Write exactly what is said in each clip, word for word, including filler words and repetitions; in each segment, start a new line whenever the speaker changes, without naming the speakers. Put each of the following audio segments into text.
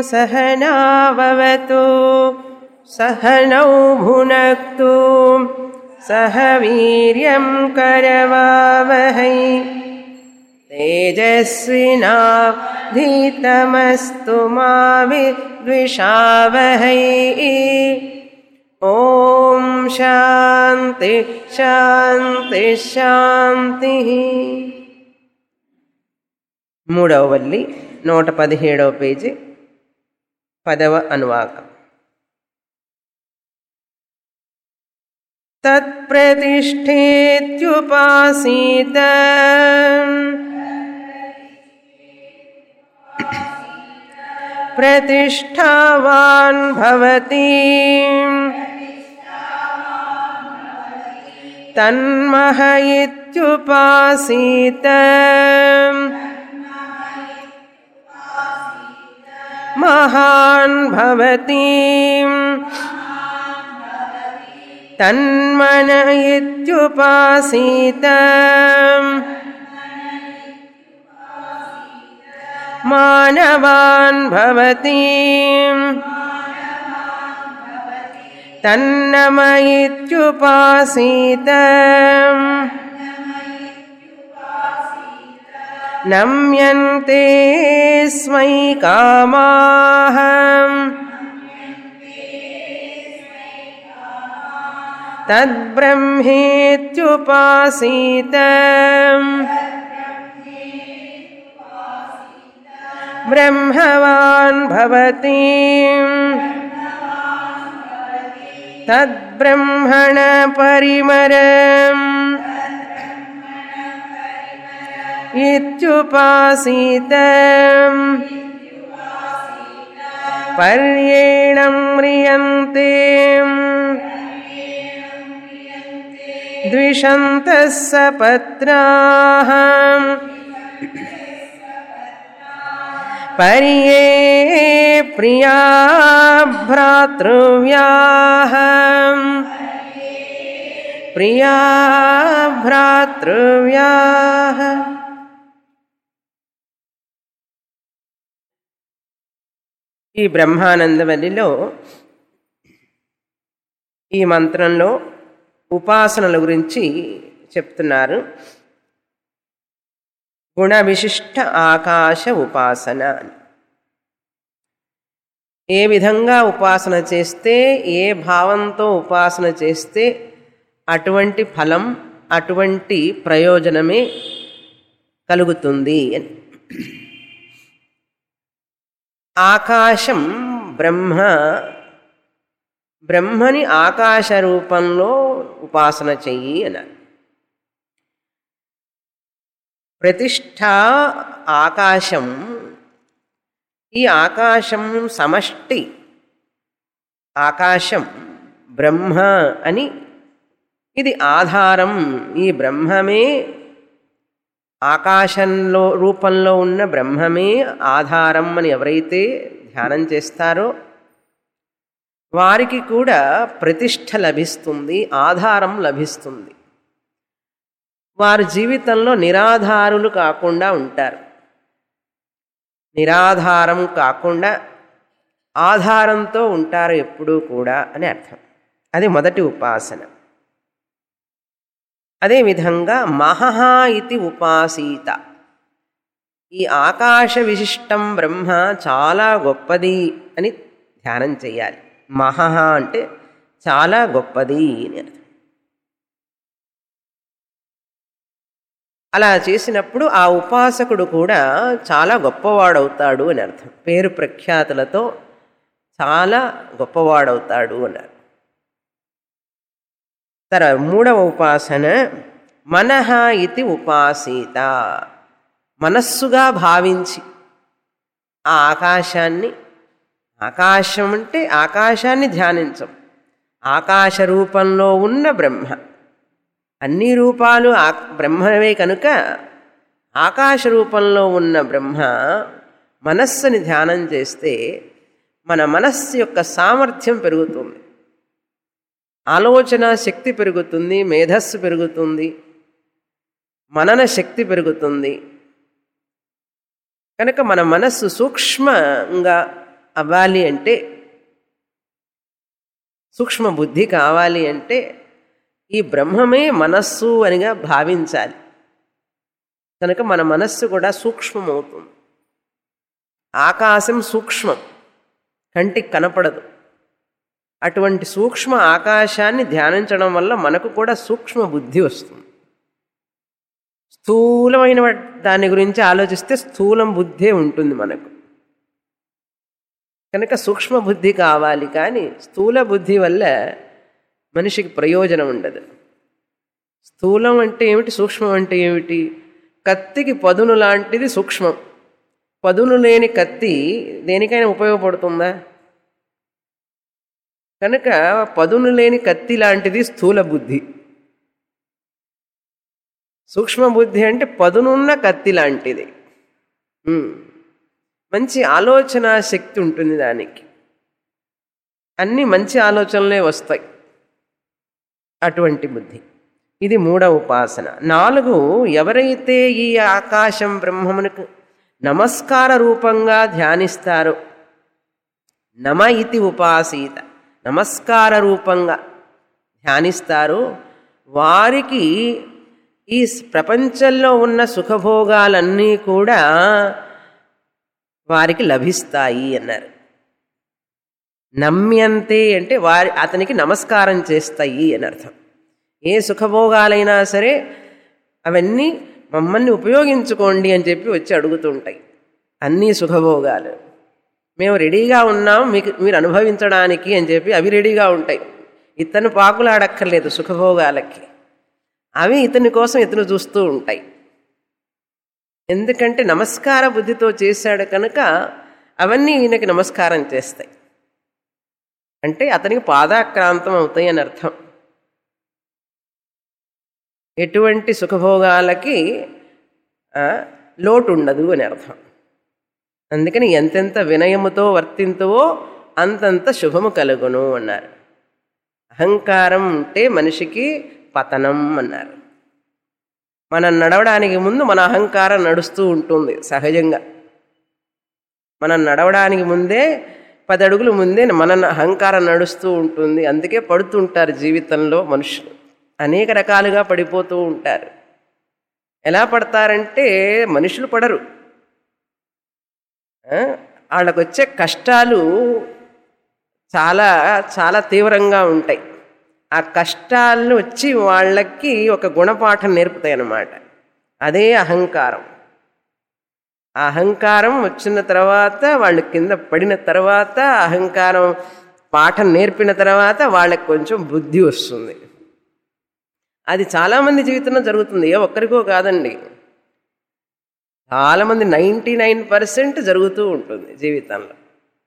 सहनाववतु सहनौ भुनक्तु सह वीर्यं करवावहै तेजस्विनावधीतमस्तु मा विद्विषावहै। ओम शांति शांति शांति। మూడవ వల్లి నూట పదిహేడవ పేజీ పదవ అనువాకం. తత్ప్రతిష్ఠేత్యుపాసీత ప్రతిష్ఠావాన్ భవతి తన్మహ ఇత్యుపాసీత మహాన్ భవతి తన్మన ఇత్యుపాసీత మానవాన్ భవతి తన్నమ ఇత్యుపాసీత నమ్యంతే స్మై కామాః తద్బ్రహ్మేత్యుపాసీత బ్రహ్మవాన్ భవతి తద్బ్రహ్మణ పరిమరం ఇత్యుపాసీత పర్యేణం మ్రియంతే ద్విషంతః సపత్నాః పర్యే ప్రియా భ్రాతృవ్యాః ప్రియా భ్రాతృవ్యాః. ఈ బ్రహ్మానందవల్లిలో ఈ మంత్రంలో ఉపాసనల గురించి చెప్తున్నారు. గుణ విశిష్ట ఆకాశ ఉపాసన. ఏ విధంగా ఉపాసన చేస్తే, ఏ భావంతో ఉపాసన చేస్తే అటువంటి ఫలం, అటువంటి ప్రయోజనమే కలుగుతుంది అని. ఆకాశం బ్రహ్మ, బ్రహ్మని ఆకాశ రూపంలో ఉపాసన చెయ్యి అన్నారు. ప్రతిష్ఠ ఆకాశం. ఈ ఆకాశం సమష్టి. ఆకాశం బ్రహ్మ అని, ఇది ఆధారం. ఈ బ్రహ్మమే, ఆకాశంలో రూపంలో ఉన్న బ్రహ్మమే ఆధారం అని ఎవరైతే ధ్యానం చేస్తారో వారికి కూడా ప్రతిష్ఠ లభిస్తుంది, ఆధారం లభిస్తుంది. వారి జీవితంలో నిరాధారులు కాకుండా ఉంటారు. నిరాధారం కాకుండా ఆధారంతో ఉంటారు ఎప్పుడూ కూడా అని అర్థం. అది మొదటి ఉపాసన. అదేవిధంగా మహః ఇతి ఉపాసీత. ఈ ఆకాశ విశిష్టం బ్రహ్మ చాలా గొప్పది అని ధ్యానం చేయాలి. మహః అంటే చాలా గొప్పది అని అర్థం. అలా చేసినప్పుడు ఆ ఉపాసకుడు కూడా చాలా గొప్పవాడవుతాడు అని అర్థం. పేరు ప్రఖ్యాతులతో చాలా గొప్పవాడవుతాడు అన్నారు. తర్వాత మూడవ ఉపాసన మనః ఇతి ఉపాసీత. మనస్సుగా భావించి ఆ ఆకాశాన్ని, ఆకాశం అంటే ఆకాశాన్ని ధ్యానించం, ఆకాశ రూపంలో ఉన్న బ్రహ్మ. అన్ని రూపాలు ఆ బ్రహ్మవే కనుక ఆకాశ రూపంలో ఉన్న బ్రహ్మ మనస్సుని ధ్యానం చేస్తే మన మనస్సు యొక్క సామర్థ్యం పెరుగుతుంది, ఆలోచన శక్తి పెరుగుతుంది, మేధస్సు పెరుగుతుంది, మనన శక్తి పెరుగుతుంది. కనుక మన మనస్సు సూక్ష్మంగా అవ్వాలి అంటే, సూక్ష్మ బుద్ధి కావాలి అంటే ఈ బ్రహ్మమే మనస్సు అనిగా భావించాలి. కనుక మన మనస్సు కూడా సూక్ష్మమవుతుంది. ఆకాశం సూక్ష్మం, కంటికి కనపడదు. అటువంటి సూక్ష్మ ఆకాశాన్ని ధ్యానించడం వల్ల మనకు కూడా సూక్ష్మ బుద్ధి వస్తుంది. స్థూలమైన దాని గురించి ఆలోచిస్తే స్థూలం బుద్ధే ఉంటుంది మనకు. కనుక సూక్ష్మ బుద్ధి కావాలి, కానీ స్థూల బుద్ధి వల్ల మనిషికి ప్రయోజనం ఉండదు. స్థూలం అంటే ఏమిటి, సూక్ష్మం అంటే ఏమిటి? కత్తికి పదును లాంటిది సూక్ష్మం. పదును లేని కత్తి దేనికైనా ఉపయోగపడుతుందా? కనుక పదును లేని కత్తి లాంటిది స్థూల బుద్ధి. సూక్ష్మ బుద్ధి అంటే పదునున్న కత్తి లాంటిది. మంచి ఆలోచన శక్తి ఉంటుంది దానికి, అన్నీ మంచి ఆలోచనలే వస్తాయి. అటువంటి బుద్ధి. ఇది మూడవ ఉపాసన. నాలుగు, ఎవరైతే ఈ ఆకాశం బ్రహ్మమునకు నమస్కార రూపంగా ధ్యానిస్తారో, నమ ఇతి ఉపాసీత, నమస్కార రూపంగా ధ్యానిస్తారో వారికి ఈ ప్రపంచంలో ఉన్న సుఖభోగాలన్నీ కూడా వారికి లభిస్తాయి అన్నారు. నమ్యంతే అంటే వారి అతనికి నమస్కారం చేస్తాయి అని అర్థం. ఏ సుఖభోగాలైనా సరే అవన్నీ మమ్మల్ని ఉపయోగించుకోండి అని చెప్పి వచ్చి అడుగుతుంటాయి. అన్నీ సుఖభోగాలు మేము రెడీగా ఉన్నాం మీకు మీరు అనుభవించడానికి అని చెప్పి అవి రెడీగా ఉంటాయి. ఇతను పాకులాడక్కర్లేదు సుఖభోగాలకి, అవి ఇతని కోసం ఇతను చూస్తూ ఉంటాయి. ఎందుకంటే నమస్కార బుద్ధితో చేశాడు కనుక అవన్నీ ఈయనకి నమస్కారం చేస్తాయి. అంటే అతనికి పాదాక్రాంతం అవుతాయి అని అర్థం. ఎటువంటి సుఖభోగాలకి లోటు ఉండదు అని అర్థం. అందుకని ఎంతెంత వినయముతో వర్తింతువో అంతంత శుభము కలుగును అన్నారు. అహంకారం ఉంటే మనిషికి పతనం అన్నారు. మనం నడవడానికి ముందు మన అహంకారం నడుస్తూ ఉంటుంది సహజంగా. మనం నడవడానికి ముందే పది అడుగులు ముందే మన అహంకారం నడుస్తూ ఉంటుంది. అందుకే పడుతుంటారు జీవితంలో మనుషులు, అనేక రకాలుగా పడిపోతూ ఉంటారు. ఎలా పడతారంటే మనుషులు పడరు, వాళ్ళకు వచ్చే కష్టాలు చాలా చాలా తీవ్రంగా ఉంటాయి. ఆ కష్టాలను వచ్చి వాళ్ళకి ఒక గుణపాఠం నేర్పుతాయి అన్నమాట. అదే అహంకారం. ఆ అహంకారం వచ్చిన తర్వాత వాళ్ళు కింద పడిన తర్వాత, అహంకారం పాఠం నేర్పిన తర్వాత వాళ్ళకి కొంచెం బుద్ధి వస్తుంది. అది చాలామంది జీవితంలో జరుగుతుంది, ఏ ఒక్కరికో కాదండి, చాలామంది నైంటీ నైన్ పర్సెంట్ జరుగుతూ ఉంటుంది జీవితంలో.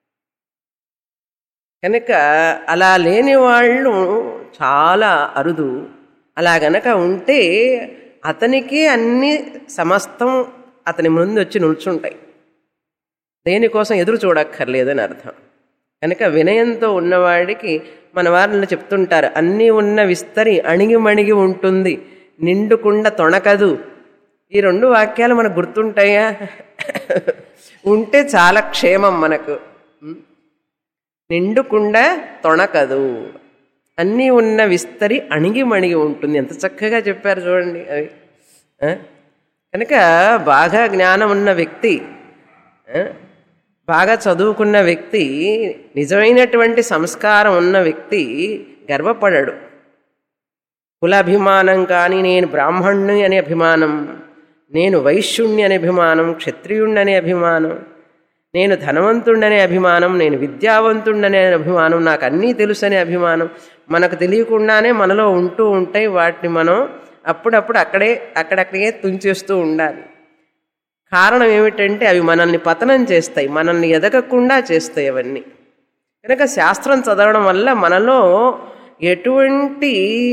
కనుక అలా లేని వాళ్ళు చాలా అరుదు. అలా గనక ఉంటే అతనికి అన్ని సమస్తం అతని ముందు వచ్చి నిల్చుంటాయి, దేనికోసం ఎదురు చూడక్కర్లేదని అర్థం. కనుక వినయంతో ఉన్నవాడికి మన వారిని చెప్తుంటారు, అన్నీ ఉన్న విస్తరి అణిగి మణిగి ఉంటుంది, నిండుకుండ తొణకదు. ఈ రెండు వాక్యాలు మనకు గుర్తుంటాయా? ఉంటే చాలా క్షేమం మనకు. నిండుకుండ తొణకదు, అన్నీ ఉన్న విస్తరి అణిగి మణిగి ఉంటుంది. ఎంత చక్కగా చెప్పారు చూడండి అవి. కనుక బాగా జ్ఞానం ఉన్న వ్యక్తి, బాగా చదువుకున్న వ్యక్తి, నిజమైనటువంటి సంస్కారం ఉన్న వ్యక్తి గర్వపడడు. కులాభిమానం కానీ, నేను బ్రాహ్మణుని అనే అభిమానం, నేను వైశ్యుణ్ణి అనే అభిమానం, క్షత్రియుణ్ణి అనే అభిమానం, నేను ధనవంతుడనే అభిమానం, నేను విద్యావంతుడనే అభిమానం, నాకు అన్నీ తెలుసు అనే అభిమానం మనకు తెలియకుండానే మనలో ఉంటూ ఉంటాయి. వాటిని మనం అప్పుడప్పుడు అక్కడే అక్కడక్కడే తుంచేస్తూ ఉండాలి. కారణం ఏమిటంటే అవి మనల్ని పతనం చేస్తాయి, మనల్ని ఎదగకుండా చేస్తాయి అవన్నీ. కనుక శాస్త్రం చదవడం వల్ల మనలో ఎటువంటి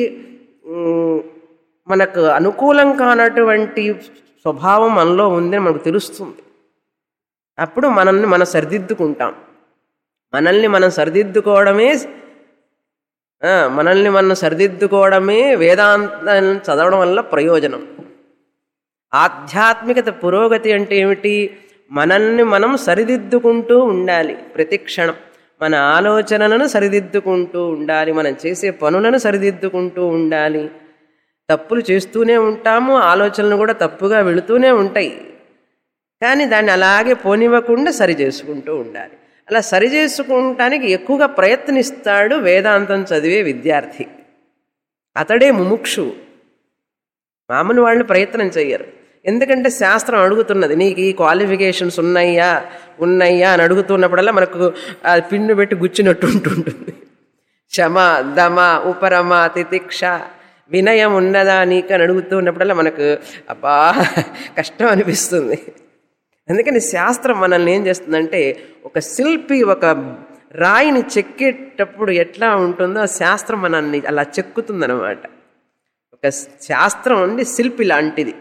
మనకు అనుకూలం కానటువంటి స్వభావం మనలో ఉందని మనకు తెలుస్తుంది. అప్పుడు మనల్ని మనం సరిదిద్దుకుంటాం. మనల్ని మనం సరిదిద్దుకోవడమే మనల్ని మనం సరిదిద్దుకోవడమే వేదాంతం చదవడం వల్ల ప్రయోజనం. ఆధ్యాత్మికత పురోగతి అంటే ఏమిటి? మనల్ని మనం సరిదిద్దుకుంటూ ఉండాలి. ప్రతి క్షణం మన ఆలోచనలను సరిదిద్దుకుంటూ ఉండాలి, మనం చేసే పనులను సరిదిద్దుకుంటూ ఉండాలి. తప్పులు చేస్తూనే ఉంటాము, ఆలోచనలు కూడా తప్పుగా వెళుతూనే ఉంటాయి. కానీ దాన్ని అలాగే పోనివ్వకుండా సరి చేసుకుంటూ ఉండాలి. అలా సరి చేసుకుంటానికి ఎక్కువగా ప్రయత్నిస్తాడు వేదాంతం చదివే విద్యార్థి. అతడే ముముక్షు. మామూలు వాళ్ళు ప్రయత్నం చెయ్యరు. ఎందుకంటే శాస్త్రం అడుగుతున్నది, నీకు ఈ క్వాలిఫికేషన్స్ ఉన్నాయా ఉన్నాయా అని అడుగుతున్నప్పుడల్లా మనకు ఆ పిన్ను పెట్టి గుచ్చినట్టు ఉంటుంటుంది. క్షమ, దమ, ఉపరమ, తితిక్ష, వినయం ఉన్నదా నీకు అని అడుగుతున్నప్పుడల్లా మనకు అబ్బా కష్టం అనిపిస్తుంది. అందుకని శాస్త్రం మనల్ని ఏం చేస్తుందంటే, ఒక శిల్పి ఒక రాయిని చెక్కేటప్పుడు ఎట్లా ఉంటుందో శాస్త్రం మనల్ని అలా చెక్కుతుందన్నమాట. ఒక శాస్త్రం అండి శిల్పి లాంటిది,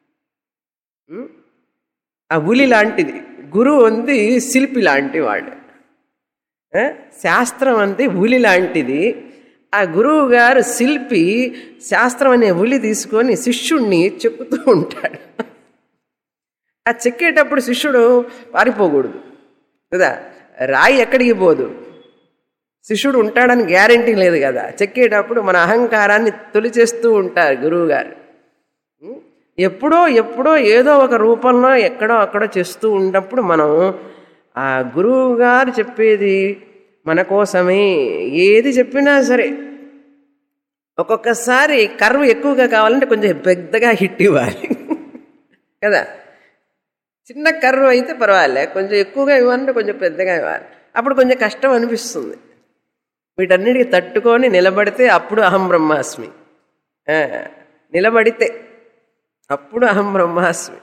ఆ ఉలి లాంటిది. గురువు అంది శిల్పి లాంటి వాడు. శాస్త్రం అంది ఉలి లాంటిది. ఆ గురువు గారు శిల్పి శాస్త్రం అనే ఉలి తీసుకొని శిష్యుణ్ణి చెక్కుతూ ఉంటాడు. ఆ చెక్కేటప్పుడు శిష్యుడు పారిపోకూడదు కదా, రాయి ఎక్కడికి పోదు, శిష్యుడు ఉంటాడని గ్యారంటీ లేదు కదా. చెక్కేటప్పుడు మన అహంకారాన్ని తొలిచేస్తూ ఉంటారు గురువు గారు. ఎప్పుడో ఎప్పుడో ఏదో ఒక రూపంలో ఎక్కడో అక్కడో చేస్తూ ఉన్నప్పుడు మనం ఆ గురువు గారు చెప్పేది మన కోసమే. ఏది చెప్పినా సరే ఒక్కొక్కసారి కర్వ్ ఎక్కువగా కావాలంటే కొంచెం పెద్దగా హిట్ ఇవ్వాలి కదా. చిన్న కర్వ్ అయితే పర్వాలే, కొంచెం ఎక్కువగా ఇవ్వాలంటే కొంచెం పెద్దగా ఇవ్వాలి. అప్పుడు కొంచెం కష్టం అనిపిస్తుంది. వీటన్నిటికి తట్టుకొని నిలబడితే అప్పుడు అహం బ్రహ్మాస్మి. నిలబడితే అప్పుడు అహం బ్రహ్మాస్మి.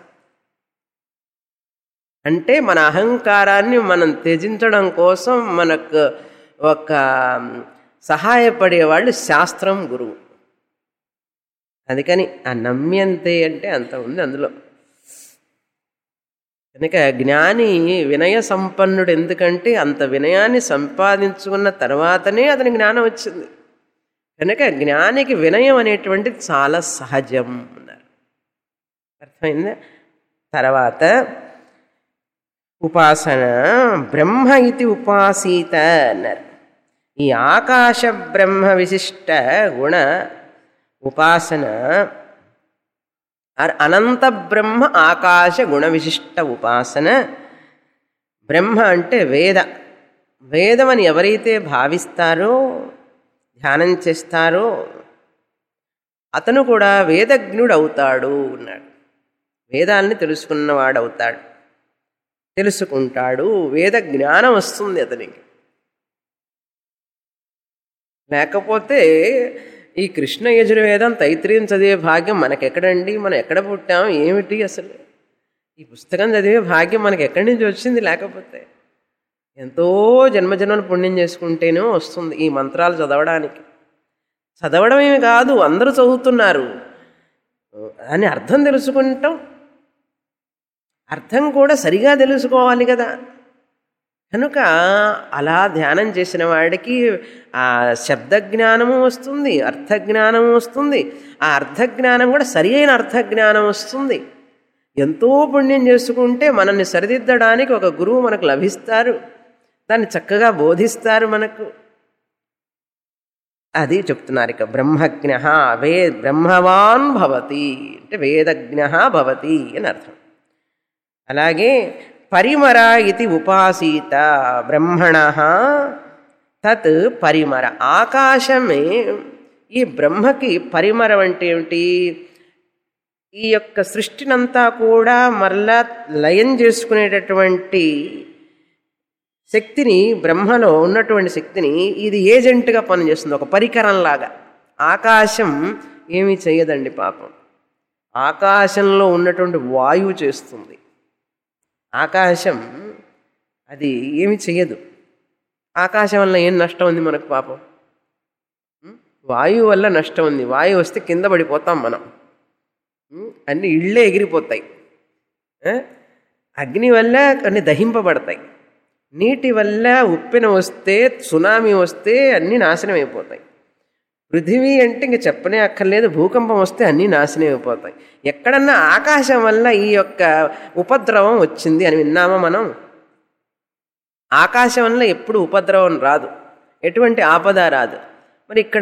అంటే మన అహంకారాన్ని మనం త్యజించడం కోసం మనకు ఒక సహాయపడేవాళ్ళు శాస్త్రం, గురువు. అందుకని ఆ నమ్యంతే అంటే అంత ఉంది అందులో. కనుక జ్ఞాని వినయ సంపన్నుడు. ఎందుకంటే అంత వినయాన్ని సంపాదించుకున్న తర్వాతనే అతని జ్ఞానం వచ్చింది. కనుక జ్ఞానికి వినయం అనేటువంటిది చాలా సహజం అన్నారు. అర్థమైందా? తర్వాత ఉపాసన బ్రహ్మ ఇది ఉపాసీత అన్నారు. ఈ ఆకాశ బ్రహ్మ విశిష్ట గుణ ఉపాసన, అనంత బ్రహ్మ ఆకాశ గుణ విశిష్ట ఉపాసన. బ్రహ్మ అంటే వేద. వేదమని ఎవరైతే భావిస్తారో, ధ్యానం చేస్తారో అతను కూడా వేదజ్ఞుడు అవుతాడు అన్నాడు. వేదాల్ని తెలుసుకున్నవాడు అవుతాడు, తెలుసుకుంటాడు. వేద జ్ఞానం వస్తుంది అతనికి. లేకపోతే ఈ కృష్ణ యజుర్వేదం తైత్రీయం చదివే భాగ్యం మనకెక్కడండి? మనం ఎక్కడ పుట్టాం ఏమిటి అసలు? ఈ పుస్తకం చదివే భాగ్యం మనకి ఎక్కడి నుంచి వచ్చింది? లేకపోతే ఎంతో జన్మజన్మలు పుణ్యం చేసుకుంటేనే వస్తుంది ఈ మంత్రాలు చదవడానికి. చదవడమేమి కాదు, అందరూ చదువుతున్నారు అని అర్థం తెలుసుకుంటాం. అర్థం కూడా సరిగా తెలుసుకోవాలి కదా. కనుక అలా ధ్యానం చేసిన వాడికి ఆ శబ్దజ్ఞానము వస్తుంది, అర్థజ్ఞానము వస్తుంది. ఆ అర్థజ్ఞానం కూడా సరి అయిన అర్థజ్ఞానం వస్తుంది. ఎంతో పుణ్యం చేసుకుంటే మనల్ని సరిదిద్దడానికి ఒక గురువు మనకు లభిస్తారు, దాన్ని చక్కగా బోధిస్తారు మనకు. అది చెప్తున్నారు ఇక. బ్రహ్మజ్ఞ వే బ్రహ్మవాన్ భవతి అంటే వేదజ్ఞ భవతి అని అర్థం. అలాగే పరిమర ఇది ఉపాసీత బ్రహ్మణ తత్ పరిమర. ఆకాశమే ఈ బ్రహ్మకి పరిమరం అంటే ఏమిటి? ఈ యొక్క సృష్టినంతా కూడా మరలా లయం చేసుకునేటటువంటి శక్తిని, బ్రహ్మలో ఉన్నటువంటి శక్తిని ఇది ఏజెంట్గా పనిచేస్తుంది, ఒక పరికరంలాగా. ఆకాశం ఏమీ చేయదండి పాపం. ఆకాశంలో ఉన్నటువంటి వాయువు చేస్తుంది. ఆకాశం అది ఏమి చెయ్యదు. ఆకాశం వల్ల ఏం నష్టం ఉంది మనకు పాపం? వాయువు వల్ల నష్టం ఉంది. వాయువు వస్తే కింద పడిపోతాం మనం, అన్ని ఇళ్ళే ఎగిరిపోతాయి. అగ్ని వల్ల కొన్ని దహింపబడతాయి. నీటి వల్ల ఉప్పెన వస్తే, సునామీ వస్తే అన్నీ నాశనం అయిపోతాయి. పృథివీ అంటే ఇంక చెప్పనే అక్కర్లేదు, భూకంపం వస్తే అన్నీ నాశనం అయిపోతాయి. ఎక్కడన్నా ఆకాశం వల్ల ఈ యొక్క ఉపద్రవం వచ్చింది అని విన్నామా మనం? ఆకాశం వల్ల ఎప్పుడు ఉపద్రవం రాదు, ఎటువంటి ఆపద రాదు. మరి ఇక్కడ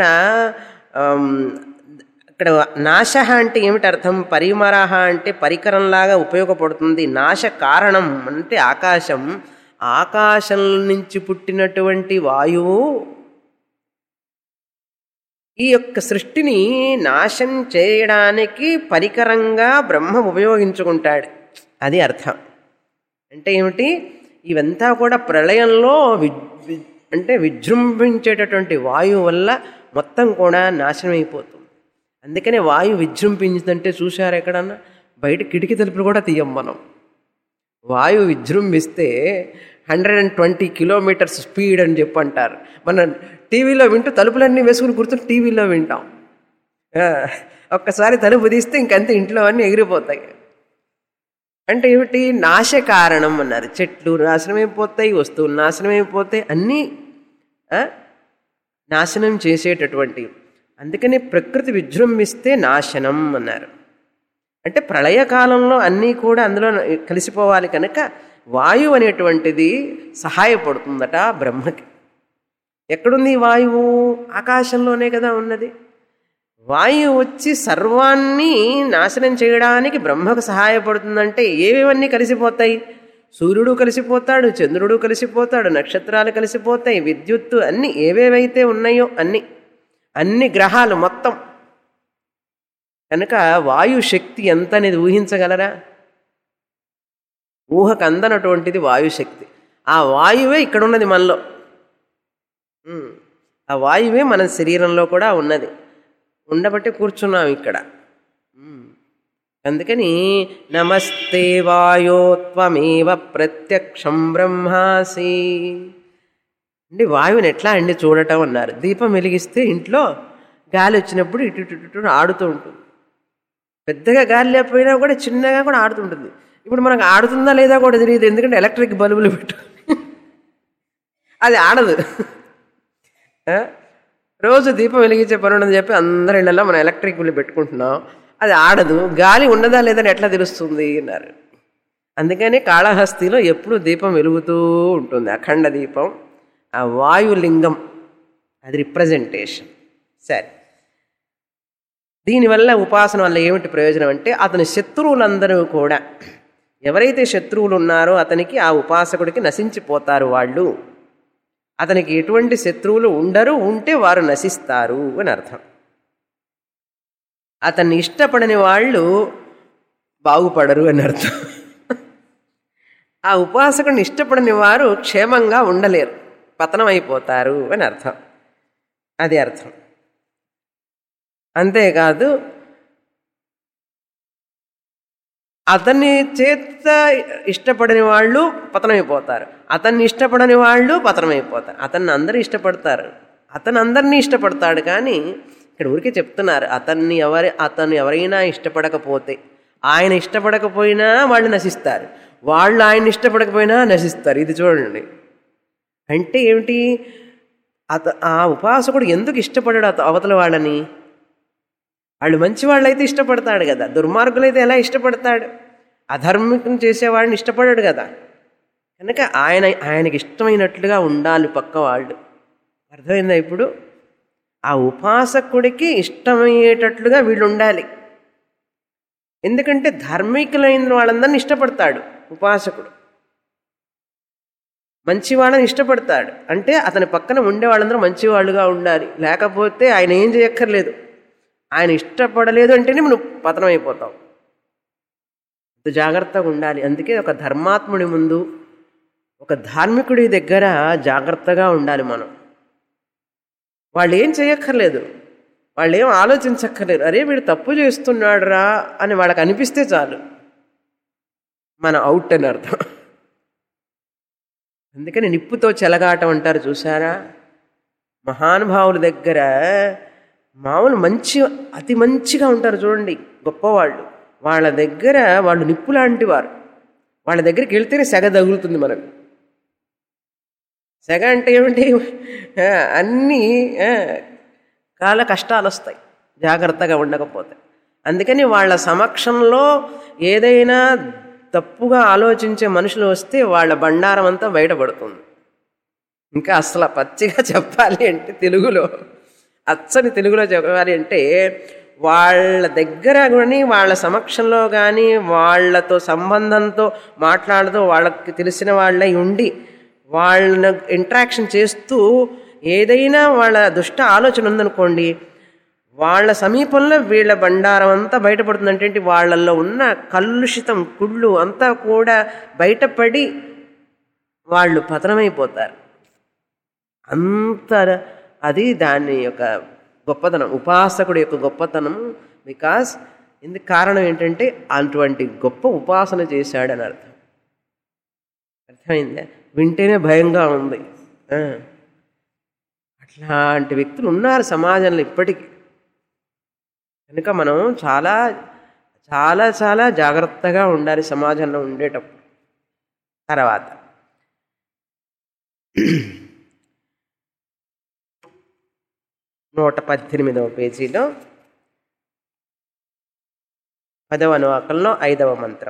ఇక్కడ నాశ అంటే ఏమిటి అర్థం? పరిమరహ అంటే పరికరంలాగా ఉపయోగపడుతుంది. నాశ కారణం అంటే ఆకాశం. ఆకాశం నుంచి పుట్టినటువంటి వాయువు ఈ యొక్క సృష్టిని నాశం చేయడానికి పరికరంగా బ్రహ్మ ఉపయోగించుకుంటాడు. అది అర్థం. అంటే ఏమిటి? ఇవంతా కూడా ప్రళయంలో వి అంటే విజృంభించేటటువంటి వాయువు వల్ల మొత్తం కూడా నాశనం అయిపోతుంది. అందుకనే వాయువు విజృంభించిందంటే చూశారు ఎక్కడన్నా? బయట కిటికీ తలుపులు కూడా తీయం మనం. వాయువు విజృంభిస్తే hundred and twenty kilometres speed అని చెప్పి అంటారు. మన టీవీలో వింటూ తలుపులన్నీ వేసుకుని కూర్చొని టీవీలో వింటాం. ఒక్కసారి తలుపు తీస్తే ఇంకంతే, ఇంట్లో అన్నీ ఎగిరిపోతాయి. అంటే ఏమిటి? నాశ కారణం అన్నారు. చెట్లు నాశనమైపోతాయి, వస్తువులు నాశనమైపోతాయి, అన్నీ నాశనం చేసేటటువంటివి. అందుకని ప్రకృతి విజృంభిస్తే నాశనం అన్నారు. అంటే ప్రళయకాలంలో అన్నీ కూడా అందులో కలిసిపోవాలి కనుక వాయువు అనేటువంటిది సహాయపడుతుందట బ్రహ్మకి. ఎక్కడుంది వాయువు? ఆకాశంలోనే కదా ఉన్నది. వాయువు వచ్చి సర్వాన్ని నాశనం చేయడానికి బ్రహ్మకు సహాయపడుతుందంటే ఏవేవన్నీ కలిసిపోతాయి? సూర్యుడు కలిసిపోతాడు, చంద్రుడు కలిసిపోతాడు, నక్షత్రాలు కలిసిపోతాయి, విద్యుత్తు, అన్నీ ఏవేవైతే ఉన్నాయో అన్ని అన్ని గ్రహాలు మొత్తం. కనుక వాయు శక్తి ఎంత అనేది ఊహించగలరా? ఊహకు అందనటువంటిది వాయుశక్తి. ఆ వాయువే ఇక్కడ ఉన్నది మనలో. ఆ వాయువే మన శరీరంలో కూడా ఉన్నది, ఉండబట్టి కూర్చున్నాం ఇక్కడ. అందుకని నమస్తే వాయో త్వమేవ ప్రత్యక్షం బ్రహ్మాసి అంటే వాయువుని ఎట్లా అండి చూడటం అన్నారు. దీపం వెలిగిస్తే ఇంట్లో గాలి వచ్చినప్పుడు ఇటు ఇటు ఇటు ఆడుతూ ఉంటుంది. పెద్దగా గాలి లేకపోయినా కూడా చిన్నగా కూడా ఆడుతుంటుంది. ఇప్పుడు మనకు ఆడుతుందా లేదా కూడా తెలియదు, ఎందుకంటే ఎలక్ట్రిక్ బల్బులు పెట్టు అది ఆడదు. రోజు దీపం వెలిగించే పని ఉండదని చెప్పి అందరి ఇళ్ళల్లో మనం ఎలక్ట్రిక్ బల్బు పెట్టుకుంటున్నాం, అది ఆడదు. గాలి ఉన్నదా లేదని ఎట్లా తెలుస్తుంది అన్నారు. అందుకని కాళహస్తిలో ఎప్పుడు దీపం వెలుగుతూ ఉంటుంది, అఖండ దీపం. ఆ వాయులింగం అది రిప్రజెంటేషన్. సరే, దీనివల్ల ఉపాసన వల్ల ఏమిటి ప్రయోజనం అంటే అతని శత్రువులందరూ కూడా, ఎవరైతే శత్రువులు ఉన్నారో అతనికి ఆ ఉపాసకుడికి నశించిపోతారు వాళ్ళు. అతనికి ఎటువంటి శత్రువులు ఉండరు, ఉంటే వారు నశిస్తారు అని అర్థం. అతన్ని ఇష్టపడని వాళ్ళు బాగుపడరు అని అర్థం. ఆ ఉపాసకుడిని ఇష్టపడని వారు క్షేమంగా ఉండలేరు, పతనమైపోతారు అని అర్థం. అది అర్థం. అంతేకాదు అతన్ని చేత ఇష్టపడని వాళ్ళు పతనమైపోతారు, అతన్ని ఇష్టపడని వాళ్ళు పతనమైపోతారు. అతన్ని అందరూ ఇష్టపడతారు, అతను అందరినీ ఇష్టపడతాడు. కానీ ఇక్కడ ఊరికే చెప్తున్నారు, అతన్ని ఎవరి అతను ఎవరైనా ఇష్టపడకపోతే, ఆయన ఇష్టపడకపోయినా వాళ్ళు నశిస్తారు, వాళ్ళు ఆయన ఇష్టపడకపోయినా నశిస్తారు. ఇది చూడండి. అంటే ఏమిటి? అత ఆ ఉపాసకుడు ఎందుకు ఇష్టపడాడు అత అవతల వాళ్ళని? వాళ్ళు మంచి వాళ్ళైతే ఇష్టపడతాడు కదా, దుర్మార్గులైతే ఎలా ఇష్టపడతాడు? అధర్మికం చేసేవాడిని ఇష్టపడాడు కదా. కనుక ఆయన ఆయనకి ఇష్టమైనట్లుగా ఉండాలి పక్క వాళ్ళు. అర్థమైందా ఇప్పుడు? ఆ ఉపాసకుడికి ఇష్టమయ్యేటట్లుగా వీళ్ళు ఉండాలి. ఎందుకంటే ధార్మికులైన వాళ్ళందరినీ ఇష్టపడతాడు ఉపాసకుడు, మంచి వాళ్ళని ఇష్టపడతాడు. అంటే అతని పక్కన ఉండే వాళ్ళందరూ మంచివాళ్ళుగా ఉండాలి, లేకపోతే ఆయన ఏం చేయక్కర్లేదు. ఆయన ఇష్టపడలేదు అంటేనే మనం పతనం అయిపోతాం. జాగ్రత్తగా ఉండాలి. అందుకే ఒక ధర్మాత్ముడి ముందు, ఒక ధార్మికుడి దగ్గర జాగ్రత్తగా ఉండాలి మనం. వాళ్ళు ఏం చేయక్కర్లేదు, వాళ్ళు ఏం ఆలోచించక్కర్లేదు. అరే వీడు తప్పు చేస్తున్నాడు రా అని వాళ్ళకి అనిపిస్తే చాలు, మన అవుట్ అని అర్థం. అందుకని నిప్పుతో చెలగాటం అంటారు చూసారా? మహానుభావుల దగ్గర మామూలు మంచి అతి మంచిగా ఉంటారు చూడండి గొప్పవాళ్ళు. వాళ్ళ దగ్గర వాళ్ళు నిప్పు లాంటి వారు. వాళ్ళ దగ్గరికి వెళ్తేనే సెగ తగులుతుంది మనకు. సెగ అంటే ఏమిటి? అన్నీ చాలా కష్టాలు వస్తాయి జాగ్రత్తగా ఉండకపోతే. అందుకని వాళ్ళ సమక్షంలో ఏదైనా తప్పుగా ఆలోచించే మనుషులు వస్తే వాళ్ళ బండారం అంతా బయటపడుతుంది. ఇంకా అసలు పచ్చిగా చెప్పాలి అంటే తెలుగులో, అచ్చని తెలుగులో చెప్పాలి అంటే, వాళ్ళ దగ్గర కానీ వాళ్ళ సమక్షంలో కానీ వాళ్ళతో సంబంధంతో మాట్లాడుతూ వాళ్ళకి తెలిసిన వాళ్ళై ఉండి వాళ్ళని ఇంటరాక్షన్ చేస్తూ ఏదైనా వాళ్ళ దుష్ట ఆలోచన ఉందనుకోండి, వాళ్ళ సమీపంలో వీళ్ళ బండారం అంతా బయటపడుతుందంటే వాళ్ళల్లో ఉన్న కలుషితం కుళ్ళు అంతా కూడా బయటపడి వాళ్ళు పతనమైపోతారు. అంత అది దాని యొక్క గొప్పతనం, ఉపాసకుడి యొక్క గొప్పతనం. బికాస్ ఇందుకు కారణం ఏంటంటే అటువంటి గొప్ప ఉపాసన చేశాడని అర్థం. అర్థమైందా? వింటేనే భయంగా ఉంది. అట్లాంటి వ్యక్తులు ఉన్నారు సమాజంలో ఇప్పటికీ. కనుక మనం చాలా చాలా చాలా జాగ్రత్తగా ఉండాలి సమాజంలో ఉండేటప్పుడు. తర్వాత నూట పద్దెనిమిదవ పేజీలో పదవ అనువాకంలో ఐదవ మంత్రం.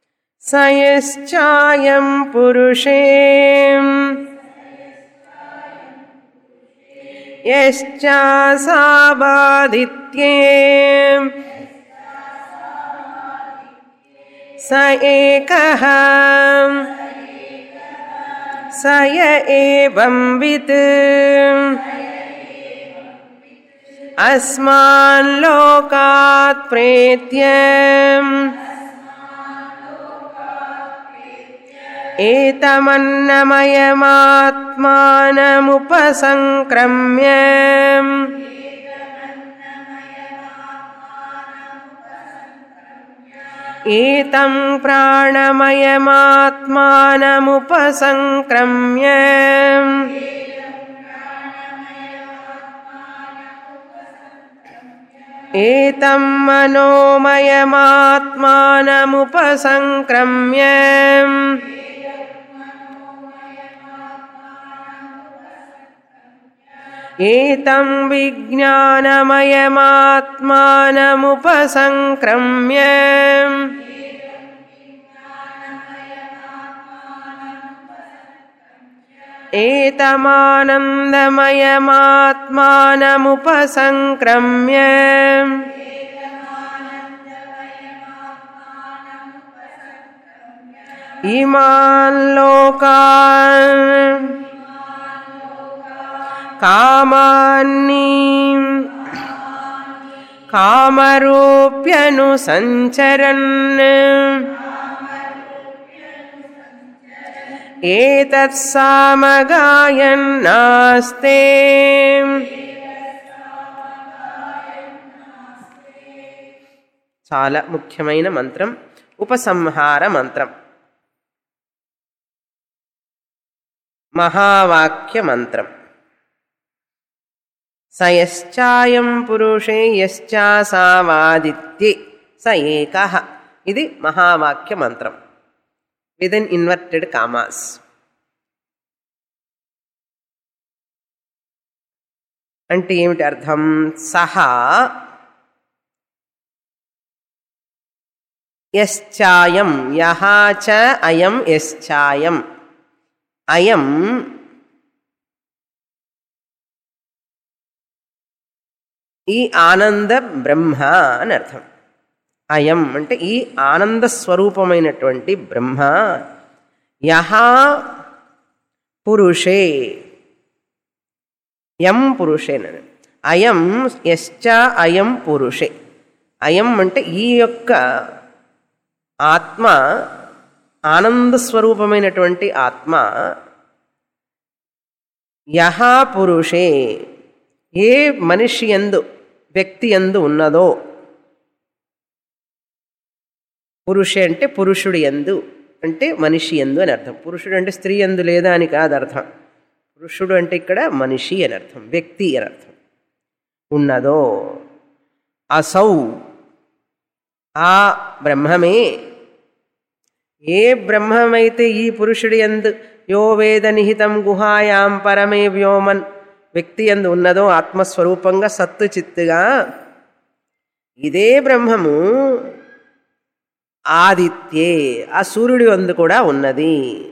సయశ్చాయం పురుషే యశ్చాసావాదిత్యే స ఏకః స య ఏవం విత్ అస్మాన్ లోకాత్ ప్రేత్య ఏతమన్నమయమాత్మానముపసంక్రమ్య ఏతం ప్రాణమయమాత్మానముపసంక్రమ్య ఏతం మనోమయమాత్మానముపసంక్రమ్య ఏతం విజ్ఞానమయమాత్మానముపసంక్రమ్య ఏతమానందమయమాత్మానముపసంక్రమ్య ఇమాన్ లోకాన్ కామాన్ని కామరూప్యను సంచరన్ ఏతత్సామగాయన్నాస్తే చాలా ముఖ్యమైన మంత్రం, ఉపసంహార మంత్రం, మహావాక్య మంత్రం. సయశ్చాయం పురుషే యశ్చాసావాదిత్యే స ఏకః. ఇది మహావాక్య మంత్రం విత్ ఇన్ ఇన్వర్టెడ్ కామాస్. అంటే ఏమిటి అర్థం? సహా యశ్చాయం, యహ చ అయం యశ్చాయం, అయం ఈ ఆనంద బ్రహ్మ అని అర్థం. అయం అంటే ఈ ఆనంద స్వరూపమైనటువంటి బ్రహ్మ. యహ పురుషే, యం పురుషేనని. అయం యశ్చ అయం పురుషే. అయం అంటే ఈ యొక్క ఆత్మ, ఆనంద స్వరూపమైనటువంటి ఆత్మ. యహ పురుషే, ఏ మనిషి యందు, వ్యక్తి యందు ఉన్నదో, పురుషే అంటే పురుషుడు యందు అంటే మనిషి యందు అని అర్థం. పురుషుడు అంటే స్త్రీ యందు లేదా అని కాదు అర్థం. పురుషుడు అంటే ఇక్కడ మనిషి అని అర్థం, వ్యక్తి అని అర్థం. ఉన్నదో అసౌ, ఆ బ్రహ్మమే. ఏ బ్రహ్మమైతే ఈ పురుషుడి యందు యో వేద నిహితం గుహాయాం పరమే వ్యోమన్ వ్యక్తి యందు ఉన్నదో ఆత్మస్వరూపంగా సత్తు చిత్తుగా ఇదే బ్రహ్మము ఆదిత్యే ఆ సూర్యుడి యందు కూడా ఉన్నది.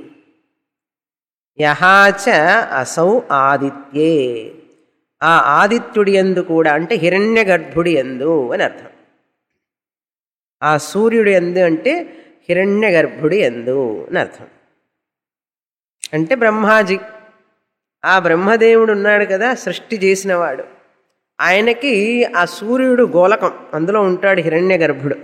యహాచ అసౌ ఆదిత్యే ఆ ఆదిత్యుడి యందు కూడా అంటే హిరణ్య గర్భుడి యందు అని అర్థం. ఆ సూర్యుడి యందు అంటే హిరణ్య గర్భుడి యందు అని అర్థం. అంటే బ్రహ్మాజీ ఆ బ్రహ్మదేవుడు ఉన్నాడు కదా, సృష్టి చేసినవాడు, ఆయనకి ఆ సూర్యుడు గోలకం, అందులో ఉంటాడు హిరణ్య గర్భుడు,